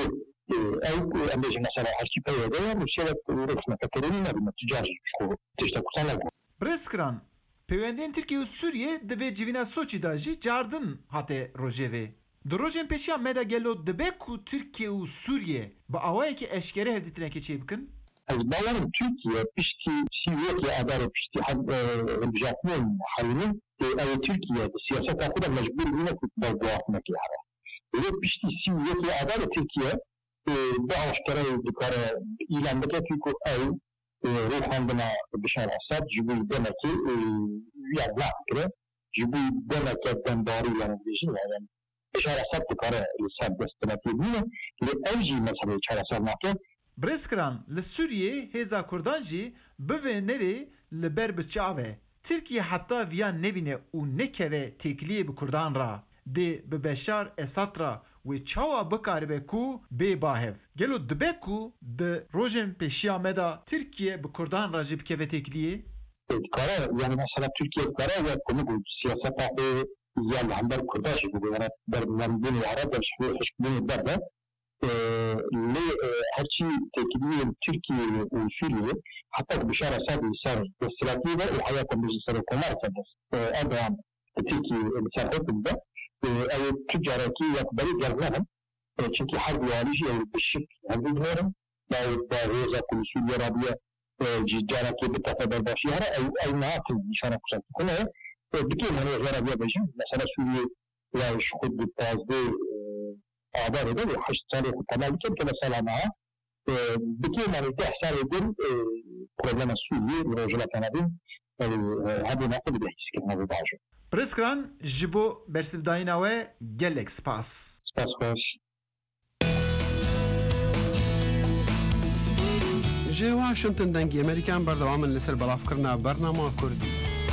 ev mesela arşipelagda Rusya'da resmete terörü ne demek ticari şu işte kusanlar Breskran peyvendin Türkiye Suriye de ve civina Soçi'da jî cardın hate rojeve Drojen peşiya meda gelo debe ku Türkiye u Suriye ba awayeki eşkere hevditine keçe bikin Bazılarım Türkiye pişti Suriye adarı pişti Japon halinin Türkiye siyaset hakkında mecbur yine kutlar doğatmak yani. Öyle pişti Suriye adarı Türkiye daha aşkara yukarı İran'daki Türkiye ruhandına Beşar Asad Cübül demek ki yani lakre Cübül demek ki ben doğru yani yani Beşar Asad yukarı serbest demek ki yine evci mesela Beşar Asad nakle Breskran li Suriye hêza Kurdan jî bivê nerê li ber bi çave. Tirkiye heta viya nebîne û nekeve têkiliyê bi Kurdan ra. Dê bi Beşar Esad ra wê çawa bikaribe ku bê bahev. Gelo dibe ku di rojên pêşiya me da Tirkiye bi Kurdan ra jî bikeve têkiliyê? Kara yani mesela Türkiye kara ve konu bu siyaset hakkı yani hamber Kurdaş bu yani bermendini Arap ve hoşbuni derler. هرچی تکیه ترکیه و سوریه حتی بشار اسد سر استراتیجی و حیات مجلس الحکومت است. ادام ترکیه مثلا حکم ده ای تجارتی یکبری جرنهم çünkü harbi yalişi bir harbi diyorum da roza kulu Suriye Arabiya ticareti bir tafadar başıyara ay ne yaptın nişana kusat konu bir kere hani Arabiya başım mesela Suriye ya şu kuddu bazı آباد ده حشد سالي كمان كم مثلا معه بكي يعني ده حساب يقول problem السوري ورجلات نبين هذا نقد بيحكي كده ما بيعجب. بريسكران جبو برسداينا و جالك سباس. سباس خوش. جه واشنطن دنگی امریکان بردوام لسر بلاف کرنا برنامه کردی.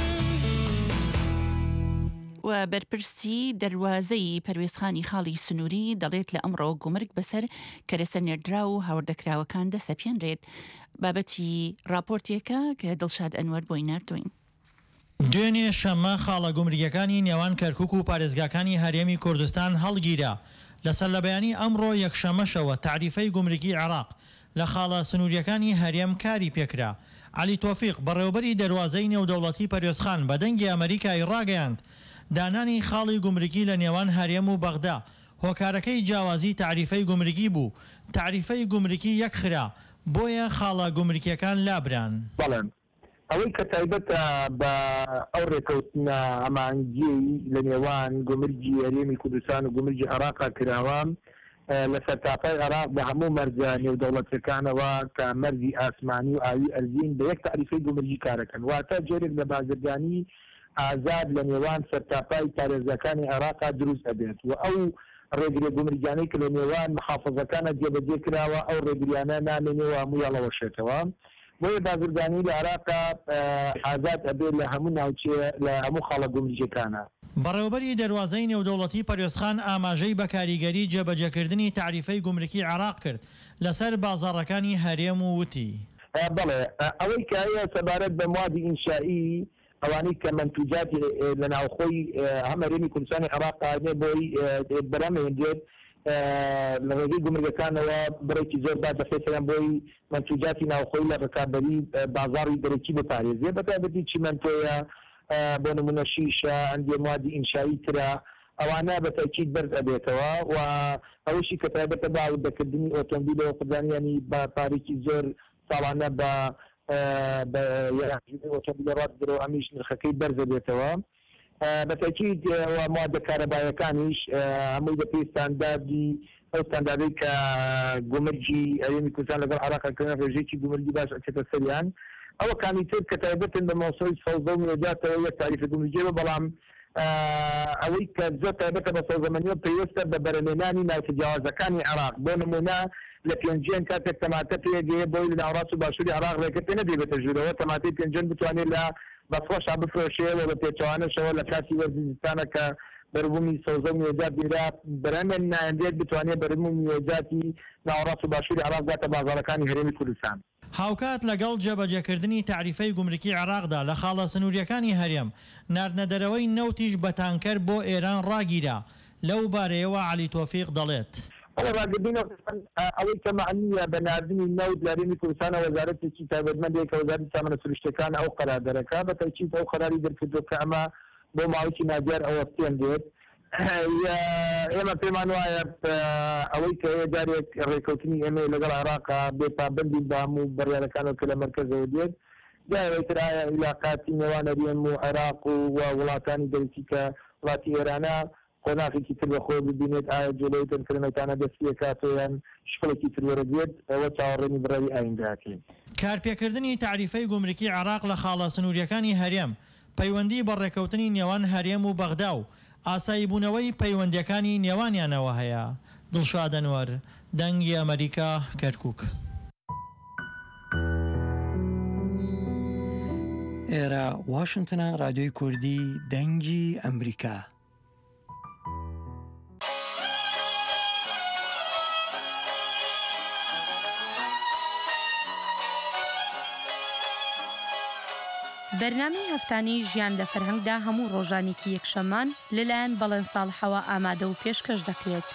و بەرپرسی دەواازەی پەروێزخانی خاڵی سنووری دەڵێت لە ئەمڕۆ گومرگ بەسەر کەرەسە نێردرا و هاوردەکراوەکان دەسەپێنرێت بابەتی راپۆرتێکە کە دڵشاد ئەنوەر بۆی نردوین. دوێنێ شەممە خاڵە گومرگەکانی نێوان کەرکووک و پارێزگاکانی هەرێمی کوردستان هەڵگیرە لەسەر لە بەیانی ئەمڕۆ یەکشەمەشەوە تعریفەی گومرگی عێراق لە خاڵە سنووریەکانی هەرێم کاری پێکرا. علی تۆفیق بەڕێوەبەری دەواازەی نێودەوڵەتی پەروێزخان بە دەنگی ئەمریکای ڕاگەیاند دانانی خاڵی گومرگی لە نێوان هەرێم و بەغدا هۆکارەکەی جیاوازی تعریفەی گومرگی بوو تعریفەی گومرگی یەکخرا بۆیە خاڵە گومرگیەکان لابران بەڵێن ئەوەی کە تایبەتە بە ئەو ڕێکەوتنە ئەمانگیەی لە نێوان گومرگی هەرێمی کوردستان و گومرگی عێراقا کراوە لە سەرتاپای عێراق بە هەموو مەرجە نێودەوڵەتەکانەوە کە مەرجی ئاسمانی و ئاوی ئەرزین بە یەک تعریفەی گومرگی کارەکەن واتە جۆرێک لە بازرگانی ئازاد لە نێوان سەرتاپای پارێزەکانی عێراقا دروست ئەبێت و ئەو ڕێگرێ گومرگیانەی کە لە نێوان محافظەکانە جێبەجێ کراوە ئەو ڕێگریانە نامێنێەوە هەموو یاڵەوەشێتەوە بۆیە بازرگانی لە عێراقا ئازاد ئەبێت لە هەموو ناوچێ لە هەموو خاڵە گومرگیەکانە. بەڕێوەبەری دەواازەی نێودەوڵەتی پەروێزخان ئاماژەی بە کاریگەری جێبەجێکردنی تعریفەی گومرکی عێراق کرد لەسەر بازاڕەکانی هەرێم و وتی بەڵێ ئەوەی کایە سەبارەت بە موادی ئینشایی ئەوانەی کە منتوجاتی لە ناوخۆی هەمەرێمی کوردستانی عێراقانێ بۆی بەرامێنێت لە ڕێگەی گومرگەکانەوە بڕێکی زۆر با دەخێتیان بۆی منتوجاتی ناوخۆی لە ڕکابەری بازاڕی دەرەکی بپارێزێ بەتابەتی چیمەنتۆیە بۆ نمونە شیشە ئەندێ موادی ئینشایی ترە ئەوانە بە تاکید بەرز ئەبێتەوە و ئەوشی کە تایبەتە باودەکردنی ئۆتۆمبیلەوە قدانیانی بە پارێکی زۆر ساڵانە بە ئۆتۆمبیلڕات درەوە ئەمیش نرخەکەی بەرز دەبێتەوە بە تاکید موادە کارەبایەکانیش هەمووی بە پێی ستانداردی ئەو ستانداردەی کە گومرگی هەرێمی کوردستان لەگەڵ عێراقەکردن ڕێژەیەکی گومرگی باش ئەچێتە سەریان ئەوە کامی تر کە تایبەتن بە مۆسەوەی سەوزە و میێجاتەوە یەک تاریفە گومرگیەوە بەڵام ئەوەی کە زۆر تایبەتە بە سەوزەمەنیەوە پێویستە بە بەرەمێنانی ناوتەجاوازەکانی عێراق بۆ نمونە لە پێنجێن کاتێک تەماتە پێگەیە بۆی لە ناوەڕاست و باشووری عێراق ڕێگە پێ نەدێبێتە ژوورەوە تەماتەی پێنجێن بتوانێت لە بەفرۆشا بفرۆشێەوە بە پێچەوانەشەوە لە کاتی وەرزستانە کە بەربوومی سەوزە و میێجات بیرا بەرەمێن نایەندێت بتوانێت بەربوومی میێجاتی ناوەڕاست و باشووری عێراق بگاتە بازاڕەکانی هەرێمی کوردستان. هاوکات لەگەڵ جێبەجێکردنی تعریفەی گومرکی عێراقدا لە خاڵە سنووریەکانی هەرێم ناردنەدەرەوەی نەوتیش بە تانکەر بۆ ئێران ڕاگیرا لەو بارەیەوە عەلی تۆفیق دەڵێت. ئەوە ڕاگردنەوە ئەوەی کە معنیە بە ناردنی نەوت لە هەرێمی کوردستانە وەزارەتێکی تایبەتمەندێک کە وەزارەتی سامانە سروشتەکان ئەو قەراردەرەکە بە تاکید ئەو قەراری دەرکردووە کە ئەمە بۆ ماوەیەکی نادیار ئەوە پێم دێت ئێمە پێمان وایە ئەوەی کە جارێک ڕێکەوتنی ئێمە لەگەڵ عێراقا بێپابەندی بە هەموو بەڕیارەکانەوە کە لە مەرکەزەوە دێت جارێتتر ئایا عیلاقاتی نێوان هەرێم و عێراق و وڵاتانی دەرکی کە وڵاتی ئێرانە قۆناغێکی تر بەخۆ ببینێت ئایا جلوی تەنکردنەوەتانە دەستیە کاتۆیان شکڵێکی تر وەرەگوێت ئەوە چاوەڕێنی بڕەوی ئاینداکەین. کارپێکردنی تعریفەی گومرکی عێراق لە خاڵە سنووریەکانی هەرێم پەیوەندی بە ڕێکەوتنی نێوان هەرێم و بەغدا و ئاسایی بوونەوەی پەیوەندیەکانی نێوانیانەوە هەیە. دڵشاد ئەنوەر دەنگی ئەمریکا کەرکووک. ئێرە واشنگتنە رادیۆی کوردی دەنگی ئەمریکا. بەرنامەی هەفتانەی ژیان لە فەرهەنگدا هەموو ڕۆژانێکی یەکشەمان لەلایەن بەڵێن ساڵحەوە ئامادە و پێشکەش دەکرێت.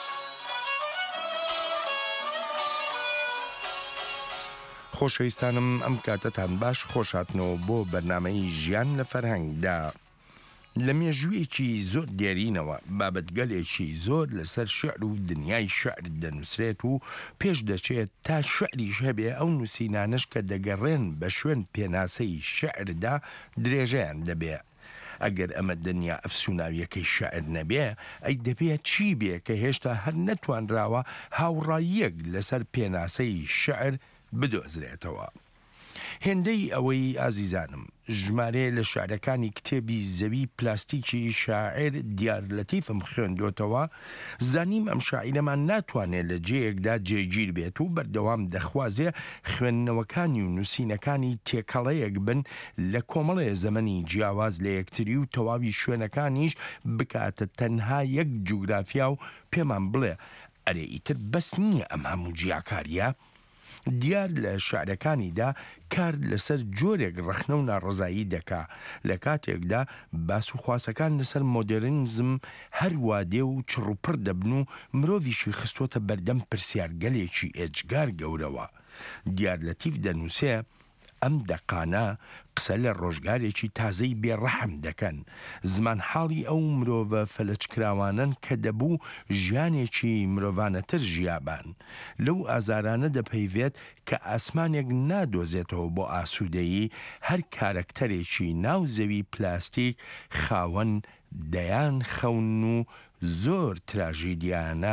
خۆشەویستانم ئەم کاتتان باش خۆشاتنەوە بۆ بەرنامەی ژیان لە فەرهەنگدا. لە مێژوویەکی زۆر دیێرینەوە بابەتگەلێکی زۆر لەسەر شعر و دنیای شعر دەنووسرێت و پێش دەچێت تا شعریش هەبێ ئەو نووسینانش کە دەگەڕێن بە شوێن پێناسەی شعردا درێژەیان دەبێ. ئەگەر ئەمە دنیا ئەفسوناویەکەی شعر نەبێ ئەی دەبێت چی بێ کە هێشتا هەر نەتوانراوە هاوڕاییەک لەسەر پێناسەی شعر بدۆزرێتەوە. هێندەی ئەوەی ئازیزانم ژمارە لە شعرەکانی کتێبی زەوی پلاستیکی شاعر دیار لەتیفم خوێندۆتەوە زانیم ئەم شاعیرەمان ناتوانێت لە جێیەکدا جێگیر بێت و بەردەوام دەخوازێ خوێندنەوەکانی و نووسینەکانی تێکەڵەیەک بن لە کۆمەڵێ زەمەنی جیاواز لە یەکتری و تەواوی شوێنەکانیش بکاتە تەنها یەک جوگرافیا و پێمان بڵێ ئەرێ ئیتر بەس نییە ئەم هەموو جیاکاریە. دیار لە شعرەکانیدا کار لەسەر جۆرێک ڕەخنە و ناڕزایی دەکا لە کاتێکدا باس و خواسەکان لەسەر مۆدرنزم هەروە دێ و چڕوپڕ دەبن و مرۆڤیشی خستۆتە بەردەم پرسیارگەلێکی ئێجگار گەورەوە. دیار لەتیف دەنووسێ ئەم دەقانە قسە لە ڕۆژگارێکی تازەی بێڕەحم دەکەن زمان حاڵی ئەو مرۆڤە فەلەچکراوانن کە دەبوو ژیانێکی مرۆڤانەتر ژیابان لەو ئازارانە دەپەیوێت کە ئاسمانێک نادۆزێتەوە بۆ ئاسوودەیی هەر کارەکتەرێکی ناو زەوی پلاستیک خاوەن دەیان خەون و زۆر تراژیدیانە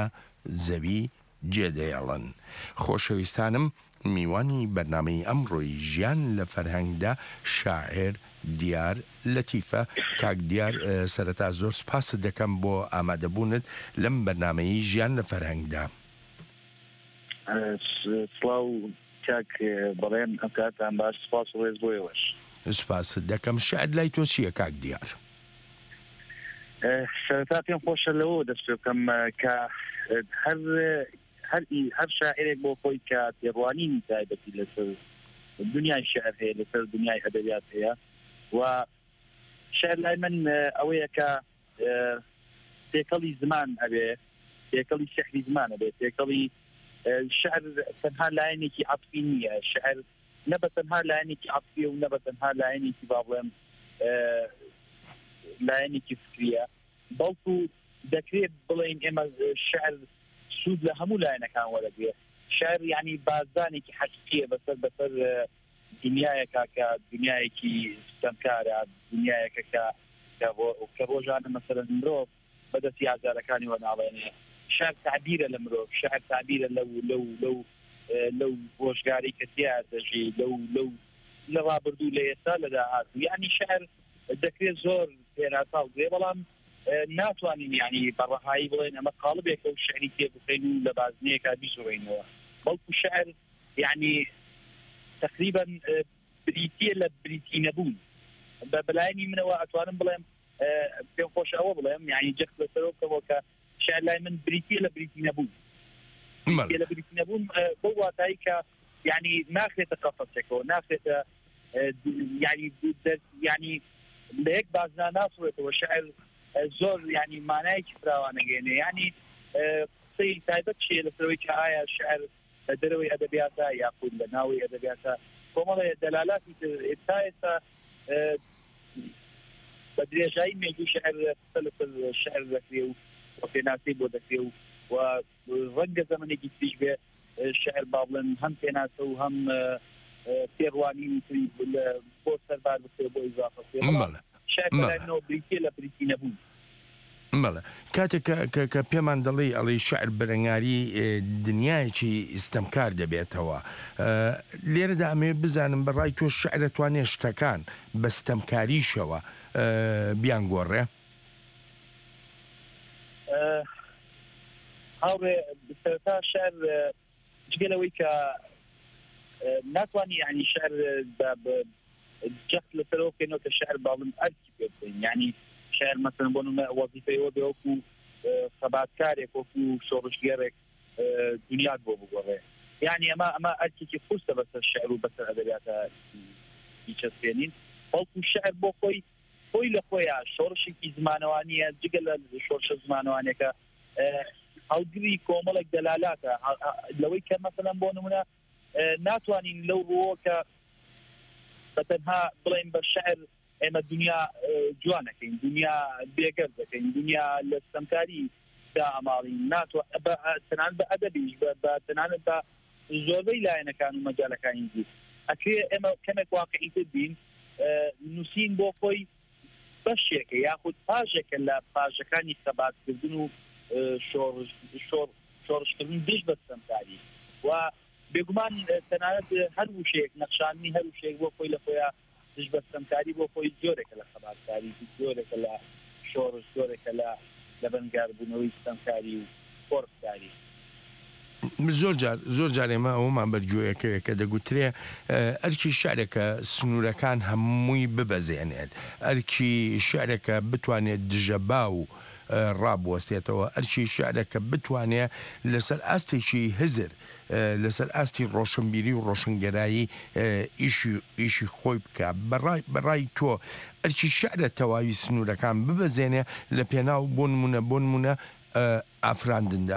زەوی جێدەیەڵن. خۆشەویستانم، میوانی بەرنامەی ئەمڕۆی ژیان لە فەرهەنگدا شاعر دیار لەتیفە. کاک دیار، سەرەتا زۆر سپاست دەکەم بۆ ئامادەبوونت لەم بەرنامەی ژیان لە فەرهەنگدا. سڵاو کاک بەڵێن ئەم کاتان باش، سپاس و ڕێز بۆیەوەش. سپاست دەکەم. شاعر لای تۆ چییە کاک دیار؟ سەرەتا پێم خۆشە لەوە دەست پێ بکەم کە هەر شاعرێک بۆ خۆی کە تێڕوانینی تایبەتی لەسەر دنیای شعر هەیە، لەسەر دنیای ئەدەبیات هەیە، و شعر لای من ئەوەیە کە تێکەڵی زمان ئەبێ، تێکەڵی سحری زمان ئەبێ، تێکەڵی شعر تەنها لایەنێکی عەطفی نییە، شعر نە بە تەنها لایەنێکی عەطفیە و نە بە تەنها لایەنێکی با بڵێم لایەنێکی فکریە، بەڵکو دەکرێت بڵێن ئێمە شعر سوود لە هەموو لایەنەکان وەرەگرێ. شعر یعنی بازدانێکی حەقیقیە بەسەر دنیایەکە کە دنیایەکی ستەمکارە، دنیایەکە کە ڕۆژانە مەسەلەن مرۆڤ بەدەستی ئازارەکانی وەناڵێنێ. شعر تعبیرە لە مرۆڤ، شعر تعبیرە لەو ڕۆژگاری کە تیا دەژی، لە ڕابردوو لە ئێستا لە داهاتوو. یعنی شعر دەکرێت زۆر پێناساو بێ، بەڵام ناتوانین یعنی بەڕەهایی بڵێن ئەمە قاڵبێکە و شعری تێ بخەین و لە بازنەیەکا بیسوڕێنەوە، بەڵکو شعر یعنی تقریبا بریتیە لە بریتی نەبوون. بە بەلایەنی منەوە ئەتوانم بڵێم، پێم خۆش ئەوە بڵێم، یعنی جەخت لەسەرەوە کەەوە کە شعر لای من بریتیە لە بریتی نەبوون، بریتیە لە بریتی نەبوون بۆ واتایی کە یعنی ناخرێتە قەفەسێکەوە، ناخرێتە یعنی لە یەک بازنا ناسوێتەوە. شعر زۆر یعنی مانایەکی فراوانەگەێنێ، یعنی قسەی تایبەت چیە لەسەرەوەی کە ئایا شعر لە دەرەوەی ئەدەبیاتە یاخود لە ناوی ئەدەبیاتە. کۆمەڵێ دەلالاتی ئێستا بە درێژایی مێژوو شعر لەسەر شعر دەکرێ و پێناسی بۆ دەکرێ و ڕەنگە زەمانێکی تریش بێ شعر با بڵێن هەم پێناسە و هەم پێڕوانی بۆ سەربار بکرێ بۆ ئیزافە شعر بەلایەنەوە بریتیە لە بریتی نەبوون. بەڵێ، کاتێک کە پێمان دەڵێ شعر بەرەنگاری دنیایەکی ئستەمکار دەبێتەوە، لێرەدا ئەمێ بزانم بەڕای تۆ شعر دەتوانێت شتەکان بە ستەمکاریشەوە بیان گۆڕێ؟ هاوڕێ سەرەتا شعر جگەلەوەی کە ناتوانانی یعنی شعر جەخت لەسەرەوە بکەینەوە کە شعر باڵم ئەرکی پێ بکەین، یعنی شعر مثلا بۆ نمونە وەزیفەیەوە بێ وەکو خەباتکارێک وەکو شۆڕژگەرێک دنیات بۆ بگۆڕێ. یعنی ئەمە ئەرکێکی خستە بەسەر شعر و بەسەر ئەدەبیاتە بیچەسپێنین، بەڵکو شعر بۆ خۆی لە خۆیان شۆڕشێکی زمانەوانیە، جگە لە شۆڕشە زمانەوانێکە هەڵگری کۆمەڵێک دەلالاتە لەوەی کە مثلا بۆ نمونە ناتوانین لەو ڕۆوە کە بەتەنها بڵێن بە شعر ئێمە دنیا جوانەکەین، دنیا بێگەر دەکەین، دنیا لە ستەمکاری دا ئەماڵین، تەنانەت بە ئەدەبیش تەنانەت بە زۆربەی لایەنەکان و مەجالەکانی دی ئەکرێ ئێمە کەمێک واقعیتر بین، نووسین بۆ خۆی بەشێکە یاخود پاژێکە لە پاژەکانی خەباتکردن و شۆڕشکردن دش بە ستەمکاری، و بێگومان تەنانەت هەر وشەیەک نەخشاندنی هەر وشەیەک بۆ خۆی لە خۆیان دش بە ستەمکاری بۆ خۆی زۆرێکە لە خەباتکاری، زۆرێکە لە شۆڕش، زۆرێکە لە بەنگاربوونەوەی ستەمکاری و خۆڕکاری. زۆر جار ئێمە ئەومان بەرگوێیەکەوێ کە دەگوترێ ئەرکی شعرێکە سنوورەکان هەمووی ببەزێنێت، ئەرکی شعرێکە بتوانێت دژەبا و ڕابوەستێتەوە، ئەرکی شعرێکە بتوانێت لەسەر ئاستێکی هزر، لەسەر ئاستی ڕۆشنبیری و ڕۆشنگەرایی ئیشی خۆی بکە. بەڕای تۆ ئەرکی شعرە تەواوی سنوورەکان ببەزێنێ لە پێناو بۆ نمونە ئافراندندا؟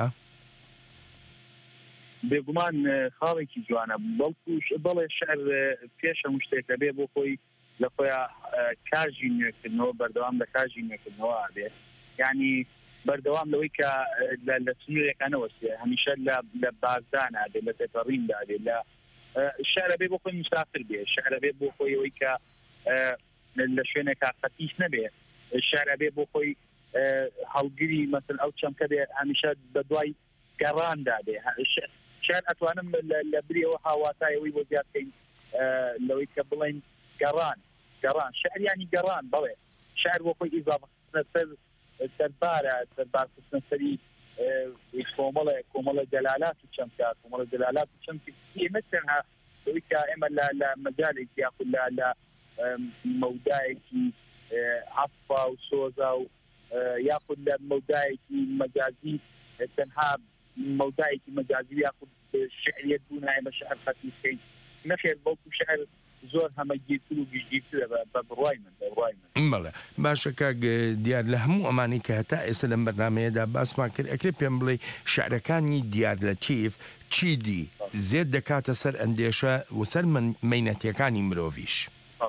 بێگومان خاڵێکی جوانە، بەڵێ شعر پێش هەموو شتێکە بێ بۆ خۆی لە خۆیان کاژی نوێکردنەوە، بەردەوام لە کاژی نوێکردنەوە بێ، یعنی بەردەوام لەوەی کە لە سنوورێکانەوە هەمیشە لە بازدانە بێ، لە تێپەڕیندا بێ، لە شعرە بێ بۆ خۆی مسافر بێ، شعرە بێ بۆ خۆی ئەوەی کە لە شوێنێکا قەتیش نەبێ، شعرە بێ بۆ خۆی هەڵگری مەسەل ئەو چەمکە بێ هەمیشە بە دوای گەڕاندا دێ شاید ئەتوانم لە بریەوە هاواتایەوەی بۆ زیادکەین لەوەی کە بڵێن گەڕان شعریانی گەڕان بڵێ شعر بۆ خۆی ئیزافە سەربارە سەربارخستنە سەری کۆمەڵە دەلالات و چەمکە کۆمەڵە دەلالات و چەمکی ئێمە تەنها ئەوەی کە ئێمە لە مەجالێکی یاخود لە مەودایەکی عەفا و سۆزا و یاخود لە مەودایەکی مەجازی تەنها مەودایەکی مەجازی یاخود شعریەت بوو نایمە شعر خەتی بکەین نەخێر بەڵکو شعر زۆر هەمەگیرتر و گشتگیرترە بە بڕوای من بەڵێ باشە کاک دیار لە هەموو ئەمانی کە هەتا ئێستا لەم بەرنامەیەدا باسمان کرد ئەکرێ پێم بڵێ شعرەکانی دیار لەتیف چیدی زێت دەکاتە سەر ئەندێشە و سەر مەینەتیەکانی مرۆڤیش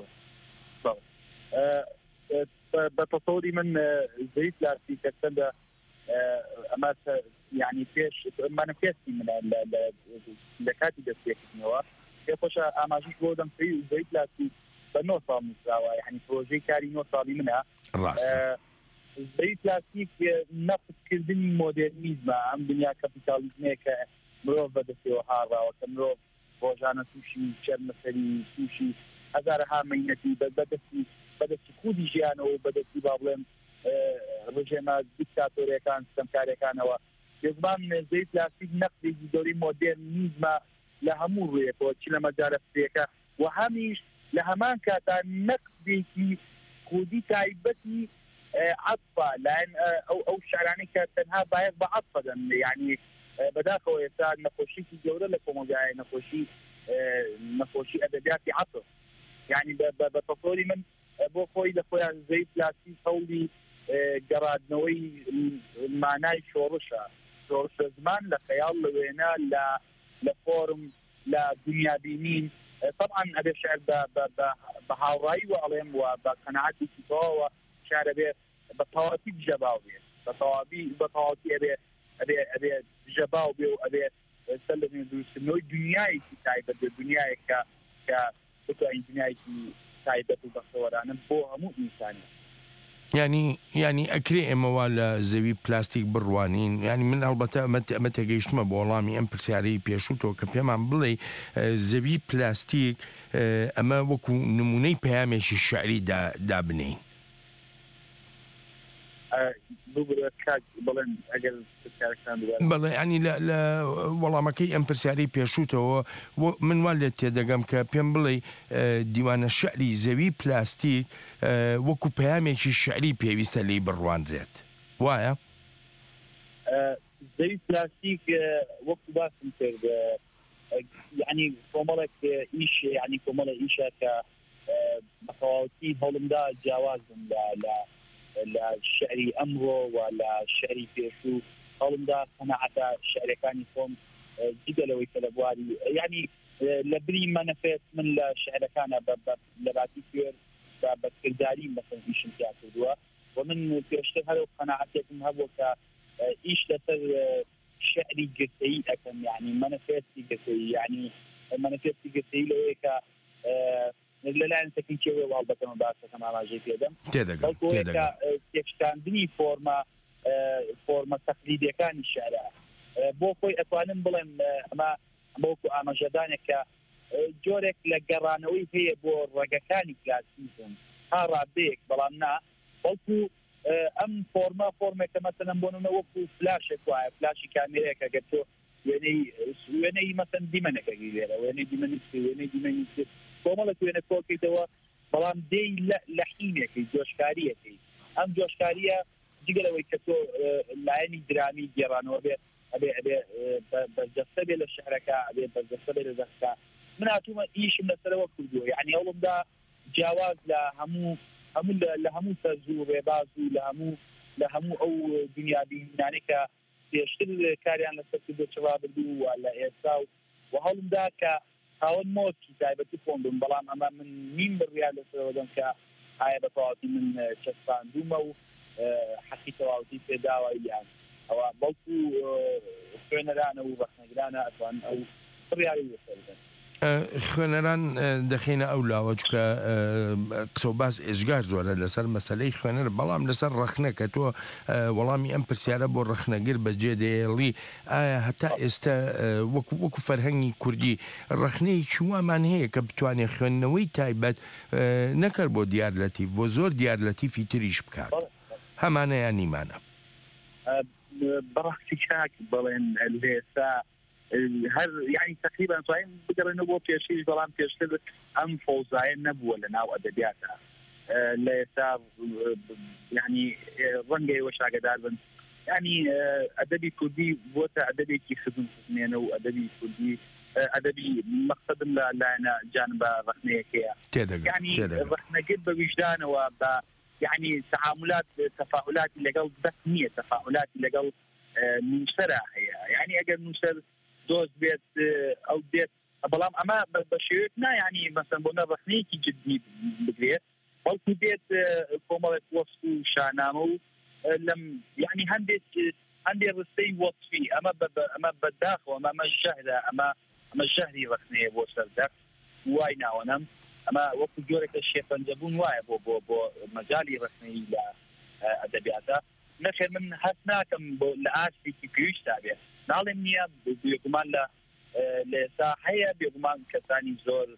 بە تەسەوری من زەید لاسی کە چەندە ئەمە یعنی پێش مانەفێستی منە لە کاتی دەستپێکردنەوە پێخۆشە ئاماژیش بۆ دەمکەی و زەید لاسی بە 9 ساڵ نووسراوە یعنی پرۆژەی کاری 9 ساڵی منە زەید لاسی نەقدکردنی مۆدرنیزمە ئەم دنیا کەپیتالیزمەیە کە مرۆڤ بەدەستەوە هاڕاوە کە مرۆڤ ڕۆژانە تووشی چەرمەسەری تووشی هەزارەها مەینەتی بەدەستی کودی ژیانەوە و بەدەستی با بڵێم ڕژێمە دیکتاتۆریەکان سیستەمکاریەکانەوە یزمان زەید لاسی نەقدێکی گەورەی مۆدرنیزمە لە هەموو ڕوویەکەوە چ لە مەجارە فرێکە و هەمیش لە هەمان کاتا نەقدێکی کودی تایبەتی عەطفە لایەن ئەو شارانەی کە تەنها باید بە عەطفە دەن یعنی بەداخەوە ئێستا نەخۆشیی گەورە لە کۆمەلگایە نەخۆشی ئەدەبیاتی عەطف یعنی بە تەسەوری من بۆ خۆی لە خۆیان زەید لاسی هەوڵی گەڕاندنەوەی مانای شۆڕشە زمان لە خەیاڵ لە وێنە لە فۆرم لە دنیابینین طبعا ئەبێ شعر بە هاوڕایی و ئەڵێم و بە قەناعەتێکی تەواوە شعر ئەبێ بە تەواوەتی جەباو بێت بە تەواوەتی ئەبێ جەباو بێ و ئەبێ سەر لە دروستکردنەوەی دنیایەکی تایبەت دنیایە کە بتوانین دنیایەکی تایبەت و بەخەوەرانە بۆ هەموو ئینسانی ینی ئەکرێ ئێمەوا لە زەوی پلاستیک بڕوانین ینی من هەڵبەتە ئەمە تێگەیشتمە بۆ وەڵامی ئەم پرسیارەی پێشووتەوە کە پێمان بڵێ زەوی پلاستیک ئەمە وەکو نمونەی پەیامێکی شعری دابنین بەڵێ ینی لە وەڵامەکەی ئەم پرسیارەی پێشووتەوە من وا لێت تێدەگەم کە پێم بڵێ دیوانە شعری زەوی پلاستیک وەکو پەیامێکی شعری پێویستە لی بڕوانرێت وایە؟ زەوی پلاستیک وەکو باسم کرد یعنی کۆمەڵێک ئیش یعنی کۆمەڵە ئیشە کە بەتەواوەتی هەوڵمدا جیاوازم لە شعری ئەمڕۆ و لە شعری پێشوو هەوڵمدا قەناعەتە شعرەکانی خۆم جگەلەوەی کە لە بواری یعنی لە بری مەنەفێت من لە شعرەکانە لە باتی کوێر بە کردداری مەسەن ئیشم تیا کردووە و من پێشتر هەرو قەناعەتێکم هەبوو کە ئیش لەسەر شعری گرتەیی ئەکەم یعنی مەنەفێتی گرتەیی یعنی مەنەفێتی گرتەیی لەوەیە کە لەلایەن تەکنیکیەوە واڵبەتەمە باسەکەم ئاماژەی پێدەم تێکشاندنی فۆرمە تەقلیدیەکانی شعرە بۆ خۆی ئەتوانم بڵێم ئەمە بۆکو ئاماژەدانێک کە جۆرێک لە گەڕانەوەی هەیە بۆ ڕێگەکانی کلاسیزم تا ڕادەیەک بەڵام نا بەڵکو ئەم فۆرمێکە مەسەلەن بۆ نمونە وەکو فلاشێک وایە فلاشی کامێرەیەکە گەر تۆ وێنەی مەسەن دیمەنەکەی لێرە وێنەی دیمەنی کۆمەڵە وێنە کۆکەیتەوە بەڵام دێی لە حینێکی جۆشکاریەکەی ئەم جۆشکاریە جگەلەوەی کە تۆ لایەنی درامی گێڕانەوە بێت ئەبێ بەرجەستە بێ لە شعرەکە ئەبێ بەرجەستە بێ لە دەستکە من هاتوومە ئیشم لەسەرەوە کردووە یعنی هەوڵمدا جیاواز لە هەموو سەرزوو و ڕێباز و لە هەموو ئەو دنیابینانەی کە پێشتر کاریان لەسەر کردو چڕا بردوو و لە ئێستا و هەوڵمدا کە خاوەن مۆکی تایبەتی خۆم بم بەڵام ئەمە من نیم بڕیان لەسەرەوە دەم کە ئایا بە تەواوەتی من چەسپاندوومە و حەقی تەواوەتی پێداوە یان ئەوە بەڵکو خوێنەرانە و بەخنەگرانە ئەتوان ئەو بڕیاری لەسەر بدەن خوێنەران دەخینە ئەو لاوە چکە قسە باس ئێژگار زۆرە لەسەر مەسلەی خوێنەر بەڵام لەسەر ڕەخنە کە تۆ وەڵامی ئەم پرسیارە بۆ ڕەخنەگر بەجێ دێڵی ئایا هەتا ئێستا وەکو فەرهەنگی کوردی ڕەخنەی چوامان هەیە کە بتوانێت خوێندنەوەی تایبەت نەکرد بۆ دیارلەتیف بۆ زۆر دیارلەتیفی تریش بکات هەمانەیان نیمانە بەڕاستی کاک بڵێن لێسا هەر یعنی تقریبا توانین بگەڕێنەوە بۆ پێشیش بەڵام پێشتر ئەم فەوزایە نەبووە لە ناو ئەدەبیاتە لە ئێستا یعنی ڕەنگە ئێوە شاگەدار بن یعنی ئەدەبی کوردی بۆتە ئەدەبێکی خزمێنە و ئەدەبی کوردی ئەدەبی مەقسەدم لە لایەنە جانبە ڕەخنەیەکەیە یعنی ڕەخنەگر بە ویژدانەوە بە یعنی تەفاعلاتی لەگەڵ دەست نییە تەفاعلاتی لەگەڵ نووسەرە هەیە یعنی ئەگەر نووسەر دۆست بێت ئەو دێت بەڵام ئەمە بە شێوەیەک نایانی مەسەن بۆ نەڕەخنەیەکی جددی بگرێت بەڵکو دێت کۆمەڵێک وەست و شانامە و لەم یعنی هەندێک ڕستەی وەصفی ئەمە بەداخەوە ئەمە ژەهرە ئەمە ژەهری ڕەخنەیە بۆ سەردەق وای ناوەنم ئەمە وەکو جۆرێکە شێفەنجەبوون وایە بۆ مەجای ڕەخنەی لە ئەدەبیاتە نەخێر من هەست ناکەم بۆ لە ئاستێکی پێویستە بێت ناڵێم نییە بێگومان لە ئێستا هەیە بێگومان کەسانی زۆر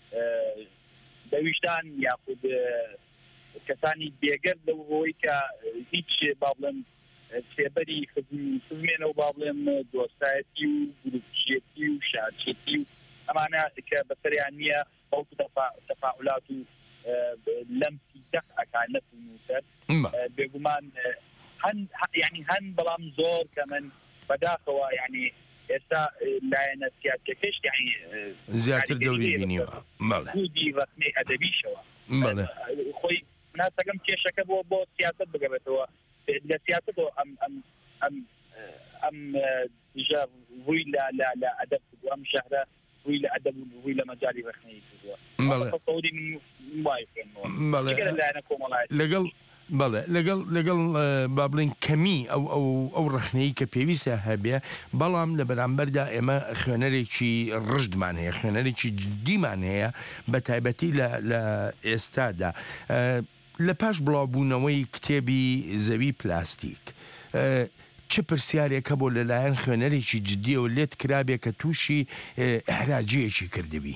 دەویشتان یاخود کەسانی بێگەر لەو ڕۆی کە هیچ با بڵێن سێبەری خزمێنە و با بڵێن دۆستایەتی و گروپچێتی و شارچێتی و ئەمانە کە بەسەریان نییە ئەوکو تەفاعلات و لەمسی دەق ئەکان نەفنووسەر بێگومان هەن بەڵام زۆر کە من بەداخەوە یعنی ئێستا لایەنە سیاسەکەش یعنی زیاتر دەوری بینیوە کودی ڕەخنەی ئەدەبیشەوە خۆی ناسەکەم کێشەکە بۆ سیاست بگەبێتەوە لە سیاستەوە ئەم ڕووی لە ئەدەب کردووە ئەم شەهرە ڕووی لە ئەدەب و ڕووی لە مەجای ڕەخنەی کردووە لایەنە کۆمەڵایەت لەگەڵ با بڵین کەمی ئەو ڕەخنەی کە پێویستە هەبێ بەڵام لە بەرامبەردا ئێمە خوێنەرێکی ڕژدمان هەیە خوێنەرێکی جدیمان هەیە بە تایبەتی لە ئێستادا لە پاش بڵاوبوونەوەی کتێبی زەوی پلاستیک چه پرسیارێکە بۆ لەلایەن خوێنەرێکی جددیەوە لێت کرابێ کە تووشی ئەحراجیەکی کردبی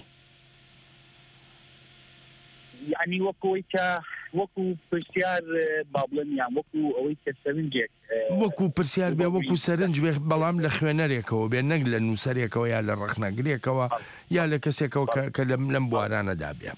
یعنی وەکو پرسیار بابڵن یان وەکو ئەوەی کە سەرنجێک وەکو پرسیار بێ وەکو سەرنج بێ بەڵام لە خوێنەرێکەوە بێ نەک لە نووسەرێکەوە یا لە ڕەخنەگرێکەوە یا لە کەسێکەوە کە لەم بوارانەدا بێ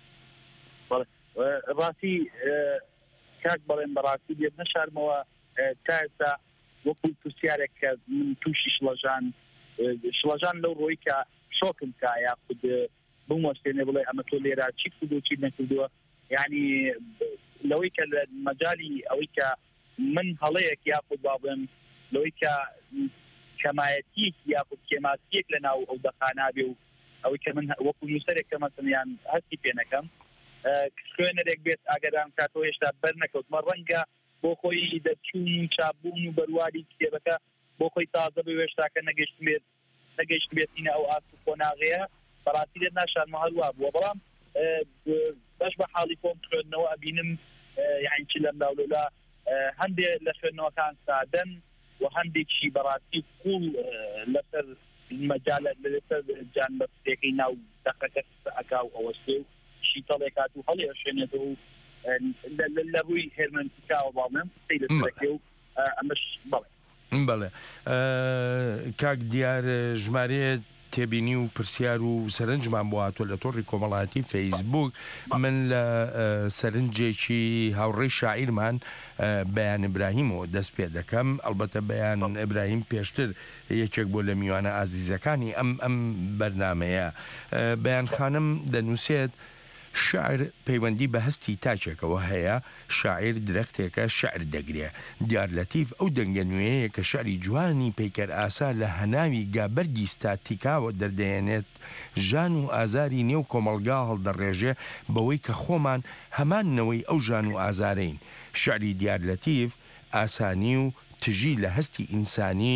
ڕاستی کاک بەڵێن بەڕاستی بێت نەشارمەوە تا ئێستا وەکو پرسیارێک کە من تووشی شڵەژان لەو ڕۆی کە شۆکم کا یاخود بموەستێنێ بڵێ ئەمە تۆ لێرە چی کردو چی نەکردووە یعنی لەوەی کە لە مەجای ئەوەی کە من هەڵەیەک یاخود با بڵێم لەوەی کە کەمایەتیەک یاخود کێماسیەک لە ناو ئەو دەخانابێ و ئەوەی کە من وەکو نووسەرێک کە مەسەڵیان هەستی پێ نەکەم خوێنەرێک بێت ئاگادارم کاتەوە هێشتا بەرنەکەوتمە ڕەنگە بۆ خۆی دەچوون چابوون و بەرواری کتێبەکە بۆ خۆی تازە بێ هێشتاکە نەگەیشت بێتینە ئەو ئاست و کۆناغەیە بەڕاستی لێت ناشارمە هەروە بووە بەڵام باش بە حاڵی خۆم خوێندنەوە ئەبینم یعنی چی لەم لاولولا هەندێ لە خوێندنەوەکان سادەن و هەندێکی بەڕاستی قوڵ لەسەر مەجالە لەسەر جانبەستێکەکەی ناو دەقەکە ئەکا و ئەوەستێ و شیتەڵێکات و هەڵێ شوێنێتەوە و لە ڕووی هێرمەنتیکاوە باڵێم قسەی لەسەرەکێ و ئەمەش بەڵێ کاک دیار ژمارەیە تێبینی و پرسیار و سەرنجمان بۆ هاتووە لە تۆڕی کۆمەڵایەتی فەیسبوک من لە سەرنجێکی هاوڕێی شاعیرمان بەیان ئیبراهیمەوە دەست پێ دەکەم ئەلبەتە بەیان ئیبراهیم پێشتر یەکێک بۆ لە میوانە ئازیزەکانی ئەم بەرنامەیە بەیان خانم دەنووسێت شاعر پەیوەندی بە هەستی تاچێکەوە هەیە شاعیر درەختێکە شعر دەگرێ دیارلەتیف ئەو دەنگە نوێیە کە شعری جوانی پەیکەر ئاسا لە هەناوی گابەردی ستاتیکاوە دەردەێنێت ژان و ئازاری نێو کۆمەلگا هەڵدەڕێژێ بەوەی کە خۆمان هەمانەوەی ئەو ژان و ئازارەین شعری دیارلەتیف ئاسانی و تژی لە هەستی ئینسانی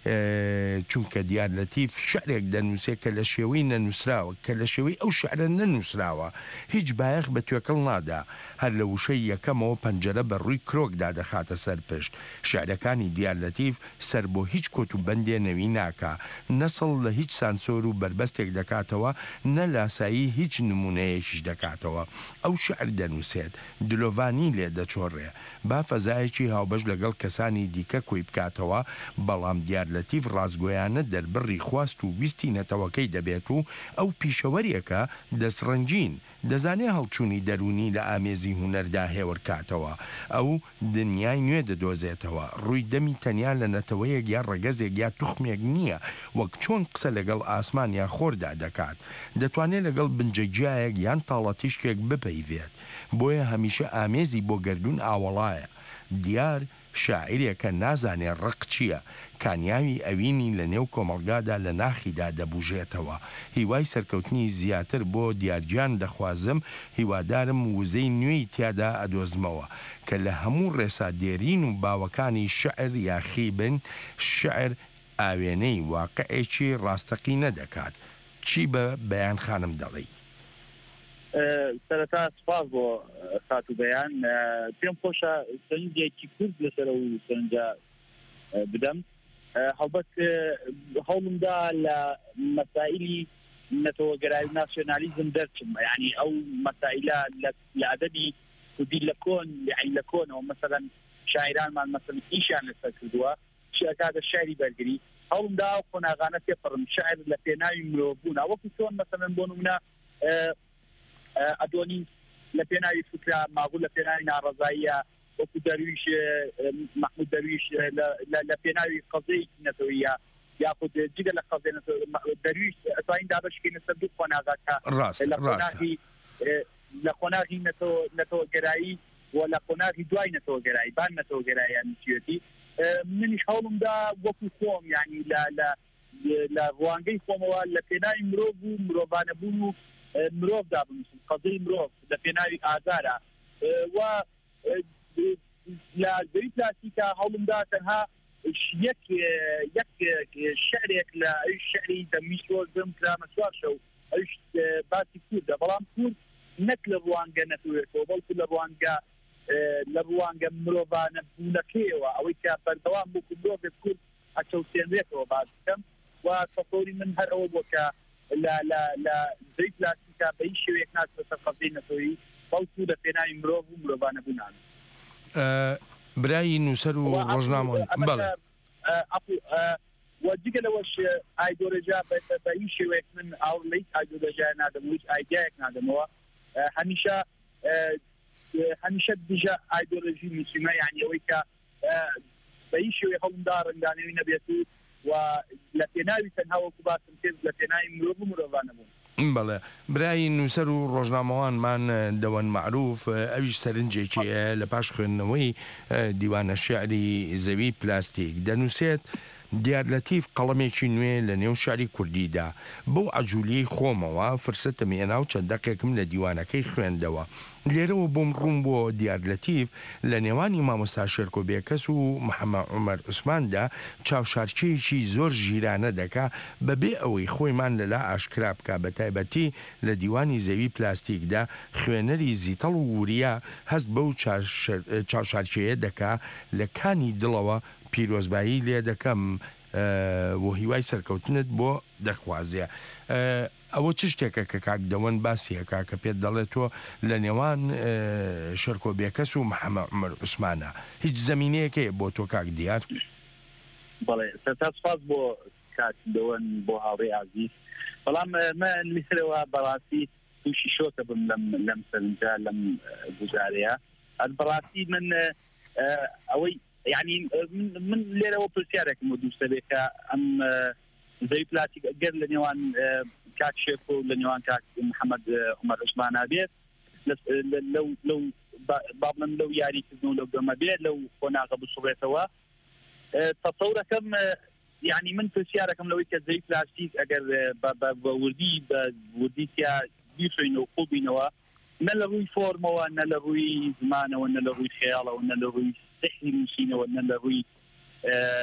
چونکە دیار لەتیف شعرێک دەنووسێت کە لە شێوەی نەنووسراوە کە لە شێوەی ئەو شعرە نەنووسراوە هیچ بایەخ بە توێکەڵ نادا هەر لە وشەی یەکەمەوە پەنجەرە بە ڕووی کرۆکدا دەخاتە سەر پشت شعرەکانی دیار لەتیف سەر بۆ هیچ کۆت و بەندێ نەوی ناکا نەسڵ لە هیچ سانسۆر و بربەستێک دەکاتەوە نە لاسایی هیچ نمونەیەکیش دەکاتەوە ئەو شعر دەنووسێت دلۆڤانی لێ دەچۆڕێ با فەزایەکی هاوبەش لەگەڵ کەسانی دیکە کۆی بکاتەوە بەڵام دیار لەتیف ڕازگۆیانە دەربڕی خواست و ویستی نەتەوەکەی دەبێت و ئەو پیشەوەریەکە دەسڕەنجین دەزانێ هەڵچوونی دەرونی لە ئامێزی هونەردا هێورکاتەوە ئەو دنیای نوێ دەدۆزێتەوە ڕووی دەمی تەنیا لە نەتەوەیەک یا ڕەگەزێک یا توخمێک نییە وەک چۆن قسە لەگەڵ ئاسمان یا خۆردا دەکات دەتوانێت لەگەڵ بنجەگیایەک یان تاڵەتیشکێک بپەیوێت بۆیە هەمیشە ئامێزی بۆ گەردون ئاوەڵایە دیار شاعیرێکە نازانێ ڕق چییە کانیاوی ئەوینی لە نێو کۆمەڵگادا لە ناخیدا دەبوژێتەوە هیوای سەرکەوتنی زیاتر بۆ دیارجان دەخوازم هیوادارم وزەی نوێی تیادا ئەدۆزمەوە کە لە هەموو ڕێسادێرین و باوەکانی شعر یاخی بن شعر ئاوێنەی واقعێکی ڕاستەقی نەدەکات چی بە بەیان خانم دەڵێ سەرەتا سپاس بۆ خات و بەیان پێم خۆشە سەرنجێکی کورد لەسەر و سەرنجە بدەم هەڵبەت هەوڵمدا لە مەسائلی نەتەوەگەرایی و ناسیۆنالیزم دەرچم یعنی ئەو مەسائلە لە ئەدەبی کوردی لە کۆن یعنی لە کۆنەوە مەسەڵەن شاعرانمان مەسەڵەن ئیشیان لەسەر کردووە کاتە شعری بەرگری هەوڵمدا ئەو قۆناغانە تێپەڕم شعر لە پێناوی مرۆڤبوونا وەکو چۆن مەسەڵەن بۆ نمونە ئەدۆنی لە پێناوی فکرا ماغوو لە پێناوی ناڕەزاییە وەکو دەرویش محمود دەرویش لە پێناوی قەزەی نەتەوەیە یاخود جگە لە قەزەی دەرویش ئەتوانین دابەشکەینە سەر دوو قۆناغەکە لە قۆناغی نەتەوەگەرایی و لە قۆناغی دوای نەتەوەگەرایی بان نەتەوەگەراییان نووسێتی منیش هەوڵمدا وەکو خۆم یعنی لە ڕوانگەی خۆمەوە لە پێناوی مرۆڤ و مرۆڤانەبوون و مرۆڤ دابنووسم قەزەی مرۆڤ لە پێناوی ئازارە و لە زەوی پلاسیکە هەوڵمدا تەنها یەک شعرێک لە ئەوی شعری دەمیشۆزم کرامە سوارشە و ئەوش باسی کوردە بەڵام کورد نەک لە ڕوانگە نەتوێتەوە بەڵکو لە ڕوانگە مرۆڤانە بوونەکەیەوە ئەوەی کە بەردەوام بۆ مرۆڤێک کورد ئەچەوتێنرێتەوە باس بکەم و تەسەوری من هەر ئەوە بۆ کە لە زەوی پلاسیکە بە هیچ شێوەیەک ناچێتە سەر قەزەی نەتەوەیی بەڵکو لە پێناوی مرۆڤ و مرۆڤانە بوونان برایی نووسەر و ڕۆژنامە بەڵێ وجگە لەوەش ئایدۆلۆژیا بە هیچ شێوەیەک من ئاو لە هیچ ئایدۆلۆژیا نادەم هیچ ئایدیایەک نادەمەوە هەمیشە دژە ئایدۆلۆژی موسیمە یعنی ئەوەی کە بە هیچ شێوەیە هەوڵمدا ڕەنگانەوی نەبێت و لە پێناوی تەنها وەکو باسم کرد لە پێناوی مرۆڤ و مرۆڤانە بوون بەڵێ برایی نووسەر و ڕۆژنامەوانمان دەوەن معروف ئەویش سەرنجێکی لە پاش خوێندنەوەی دیوانە شعری زەوی پلاستیک دەنووسێت دیار لەتیف قەڵەمێکی نوێ لە نێو شاری کوردیدا بەو عەجوولیەی خۆمەوە فرسەتم هێنا و چەند دەقێکم لە دیوانەکەی خوێندەوە لێرەوە بۆم ڕوون بۆ دیار لەتیف لە نێوانی مامۆستا شێرکۆ بێکەس و محەممەد عومەر عوسماندا چاوشارچەیەکی زۆر ژیرانە دەکا بەبێ ئەوەی خۆیمان لەلا ئاشکرا بکە بە تایبەتی لە دیوانی زەوی پلاستیکدا خوێنەری زیتەڵ و وریا هەست بەو چاوشارچەیە دەکا لە کانی دڵەوە پیرۆزبایی لێ دەکەم بۆ هیوای سەرکەوتنت بۆ دەخوازیە ئەوە چ شتێکە کە کاک دەوەن باسیەکە کە پێت دەڵێت تۆ لە نێوان شێرکۆ بێکەس و محەممەد عومەر عوسمانە هیچ زەمینەیەکەیە بۆ تۆ کاک دیار بەڵێ سەرتاسپاس بۆ کاک دەوەن بۆ هاوڕێی عەزیز بەڵام من لێرەوە بەڕاستی تووشی شۆکە بم لەم سەرنجە لەم گوزارەیە بەڕاستی من ئەوەی يعني من لێرەوە پرسیارێکم بۆ دووسەرێکە ئەم زەوی پلاسیک گەر لە نێوان کاک شێخ و لە نێوان کاک محەممەد عومەر عوسمانە بێت لەو بابڵم لەو یاریکردن و لەو گەمە بێت لەو خۆناغە بسوڕێتەوە تەسەورەکەم يعني من پرسیارەکەم لەوەی کە زەوی پلاسیک ئەگەر بە وردی تیا بیخۆین و خوبینەوە نە لە ڕووی فۆرمەوە نە لە ڕووی زمانەوە نە لە ڕووی خەیاڵەوە نە لە ڕووی سحری نووسینەوە نە لە ڕووی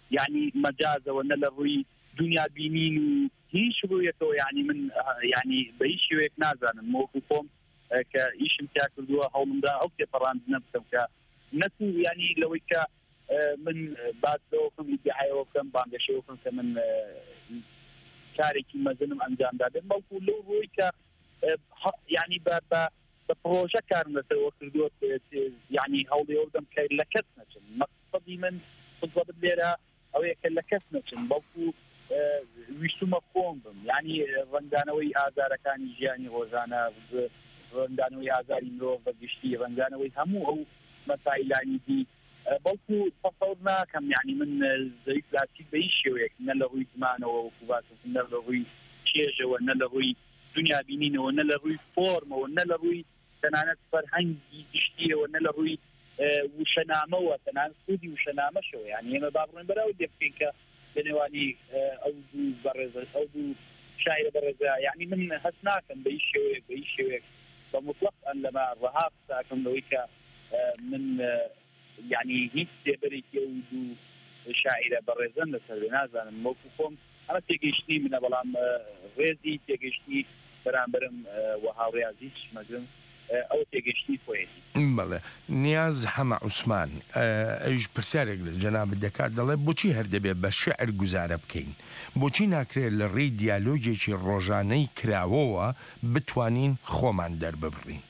يعني مجازەوە نە لە ڕووی دنیا بینین و هیچ ڕوویەکەوە يعني من يعني بە هیچ شێوەیەک نازانم وەکو خۆم کە ئیشم تا کردووە هەوڵمدا ئەو تێپەڕاندنە بکەم کە نەتو يعني لەوەی کە من باسەوە بکەم ئیدعایەوە بکەم بانگەشەوە بکەم کە من کارێکی مەزنم ئەنجامدادن بەڵکو لەو ڕۆی کە يعني بە پرۆژە کارم لەسەرەوە کردووە يعني هەوڵی ئەو دەم کە لە کەس نەچن مەقسەدی من بالضبط لێرە ئەوەیە کە لە کەس نەچن بەڵکو ویستمە خۆم بم يعني ڕەنگدانەوەی ئازارەکانی ژیانی ڕۆژانە ڕەنگدانەوەی ئازاری مرۆڤ بەگشتی ڕەنگدانەوەی هەموو ئەو مەسائلانی دی بەڵکو تەسەور ناکەم يعني من زەوی پلاسیک بە هیچ شێوەیەک نە لە ڕووی زمانەوە وەکو باسم نە لە ڕووی چێژەوە نە لە ڕووی دنیا بینینەوە نە لە ڕووی فۆرمەوە نە لە ڕووی تەنانەت فەرهەنگی گشتیەوە نە لە ڕووی وشەنامەوە تەنانەت سوودی وشەنامەشەوە يعني ئێمە با بڕێن بەراو دێ بکەین کە لە نێوانی ئەو دوو بەڕێزە ئەو دوو شاعرە بەڕێزە يعني من هەست ناکەم بە هیچ شێوەیەک بە هیچ شێوەیەک بە مطلق ئەن لەما ڕەها قساکەم لەوەی کە من يعني هیچ تێبەرێکی ئەو دوو شاعرە بەڕێزەن لەسەر نازانم وەکو خۆم ئەمە تێگەیشتنی منە بەڵام ڕێزی تێگەیشتنی بەرامبەرم وە هاوڕێازی مەگرم ئەو تێگەشتی خۆیەتی بەڵێ نیاز هەمە عوسمان ئەویش پرسیارێک لە جەناب دەکات دەڵێ بۆچی هەردەبێت بە شعر گوزارە بکەین بۆچی ناکرێت لە ڕێی دیالۆگێکی ڕۆژانەی کراوەوە بتوانین خۆمان دەرببڕین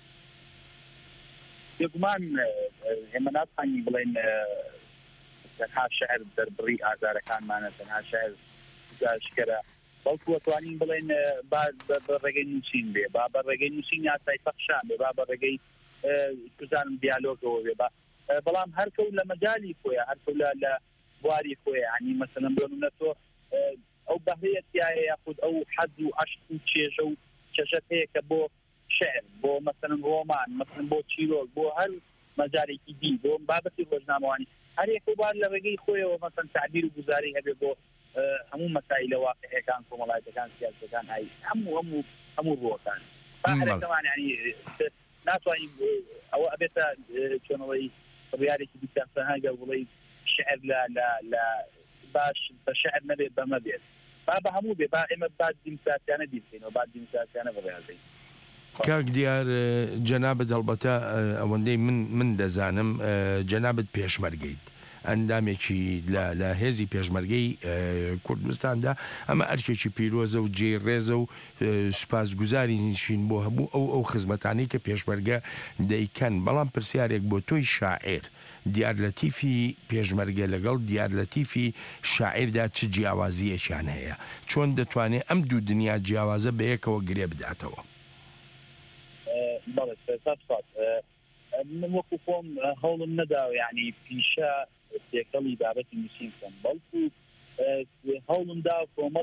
بێگومان ئێمە ناتوانین بڵێن تەنها شعر دەربڕی ئازارەکانمانە تەنها شعر گزارشکەرە بەڵکو وەتوانین بڵێن بە ڕێگەی نووسین بێ با بە ڕێگەی نووسین یاسای پەخشان بێ با بە ڕێگەی کوزانم دیالۆگەوە بێ بەڵام هەرکەوت لە مەجای خۆیە هەرکەوت لە بواری خۆیە عنی مەسەلەن بۆ نمونەتۆ ئەو بەهەیەتیایە یاخود ئەو حەز و عەشق و چێژە و چەژەت هەیە کە بۆ شعر بۆ مەسەلەن ڕۆمان مەسەلەن بۆ چیرۆک بۆ هەر مەجارێکی دی بۆ بابەتی ڕۆژنامەوانی هەر یەکەوبار لە ڕێگەی خۆیەوە مەسەلەن تعبیر و گوزاری هەبێ بۆ هەموو مەسائلە واقعیەکان کۆمەڵایەتەکان سیاسەکان هەی هەموو ڕۆکان هەرەکەمان ینی ناتوانین ئەوە ئەبێتە چۆنەوەی ڕیارێکی بیسەنگە بڵێ شعر لە باش بە شعر نەبێت بەمە بێت با هەموو بێ با ئێمە بعد دیموکراسیانە بیرکەینەوە بعد دیموکراسیانە بڕێازەی کاک دیار جەنابەت هەڵبەتە ئەوەندەی من دەزانم جەنابەت پێشمەرگەیت ئەندامێکی لە هێزی پێشمەرگەی کوردستاندا ئەمە ئەرکێکی پیرۆزە و جێ ڕێزە و سوپاسگوزاری نشین بۆ هەبوو ئەو خزمەتانی کە پێشمەرگە دەیکەن بەڵام پرسیارێک بۆ تۆی شاعر دیارلەتیفی پێشمەرگە لەگەڵ دیارلەتیفی شاعردا چ جیاوازیەکیان هەیە چۆن دەتوانێت ئەم دوو دنیا جیاوازە بە یەکەوە گرێ بداتەوە من وەکو خۆم هەوڵم نەداوە یعنی پیشە تێکەڵی بابەتی نووسین بکەم بەڵکو هەوڵم دا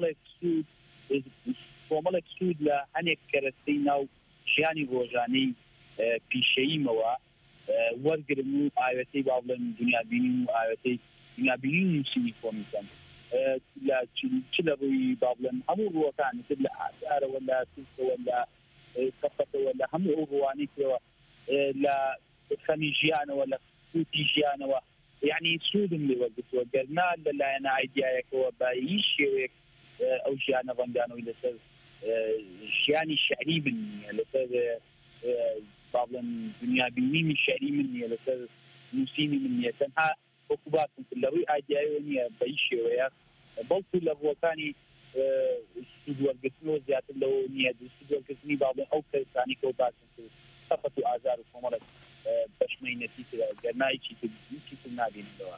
کۆمەڵێک سوود لە هەنێک کەرەستەی ناو ژیانی ڕۆژانەی پیشەییمەوە وەرگرم و ئاوێتەی با بڵێن دنیابینی و ئاوێتەی دنیابینی نووسینی خۆم بکەم چ لە ڕووی با بڵێن هەموو ڕووەکان تر لە ئازارەوە لە سوودەوە لە سەفەتەوە لە هەموو ئەو ڕوانەی کەوە لە خەمی ژیانەوە لە سوودی ژیانەوە یعنی سوودم لێوەرگرتووە گەرنا لەلایەنە ئایدیایەکەوە بە هیچ شێوەیەک ئەو ژیانە ڕەنگدانەوەی لەسەر ژیانی شعری من نییە لەسەر با بڵێن دنیابینینی شعری من نییە لەسەر نووسینی من نییە تەنها وەکو باسم کرد لە ڕووی ئایدیایەوە نییە بە هیچ شێوەیە بەڵکو لە ڕووەکانی سوودوەرگرتنەوە زیاتر لەوە نییە سوودوەرگرتنی با بڵێن ئەو کەسانی کە باسم کرد سەفەت و ئازار و کۆمەڵێک بەشمەینەتی گەرنایکی تر نابینەوە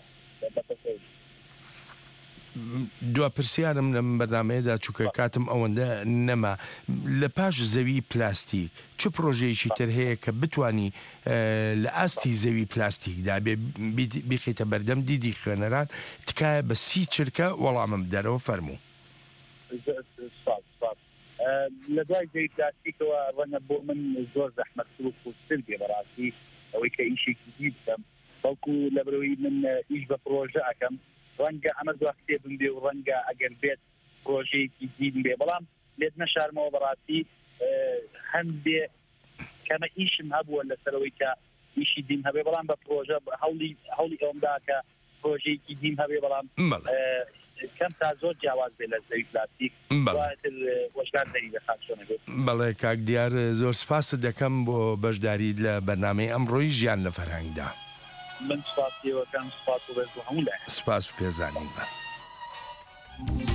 دوا پرسیارم لەم بەرنامەیەدا چووکە کاتم ئەوەندە نەما لە پاش زەوی پلاستیک چ پرۆژەیەکی تر هەیە کە بتانی لە ئاستی زەوی پلاستیکدا بخیتە بەردەم دیدی خوێنەران تکایە بە سی چرکە وەڵامم دەرەوە فەرموو لە دوای زەوی پلاستیکەوە ڕەنگە بۆ من زۆر زەحمەتتر و خۆشتر بێ بەڕاستی ئەوەی کە ئیشێکی دی بکەم بەڵکو لە بەرەوەی من ئیش بە پرۆژە ئەەکەم ڕەنگە ئەمە دوا کتێبم بێ و ڕەنگە ئەگەر بێت پرۆژەیەکی دیدم بێ بەڵام لێت نەشارمەوە بەڕاستی هەندێ کەمە ئیشم هەبووە لەسەرەوەی کە ئیشی دین هەبێ بەڵام بە پرۆژە هەوڵی ئەومدا کە پرۆژەیەکی دیم هەبێ بەڵام کەم تا زۆر جیاواز بێ لە زەوی پلاستیک وەشدار دەری بە خاچۆنە بێت. بەڵێ کاک دیار زۆر سپاست دەکەم بۆ بەشداری لە بەرنامەی ئەمڕۆی ژیان لە فەرهەنگدا. من سپاسیەوەکەم سپاس و بەز بۆ هەموو لای سپاس و پێزانین بە.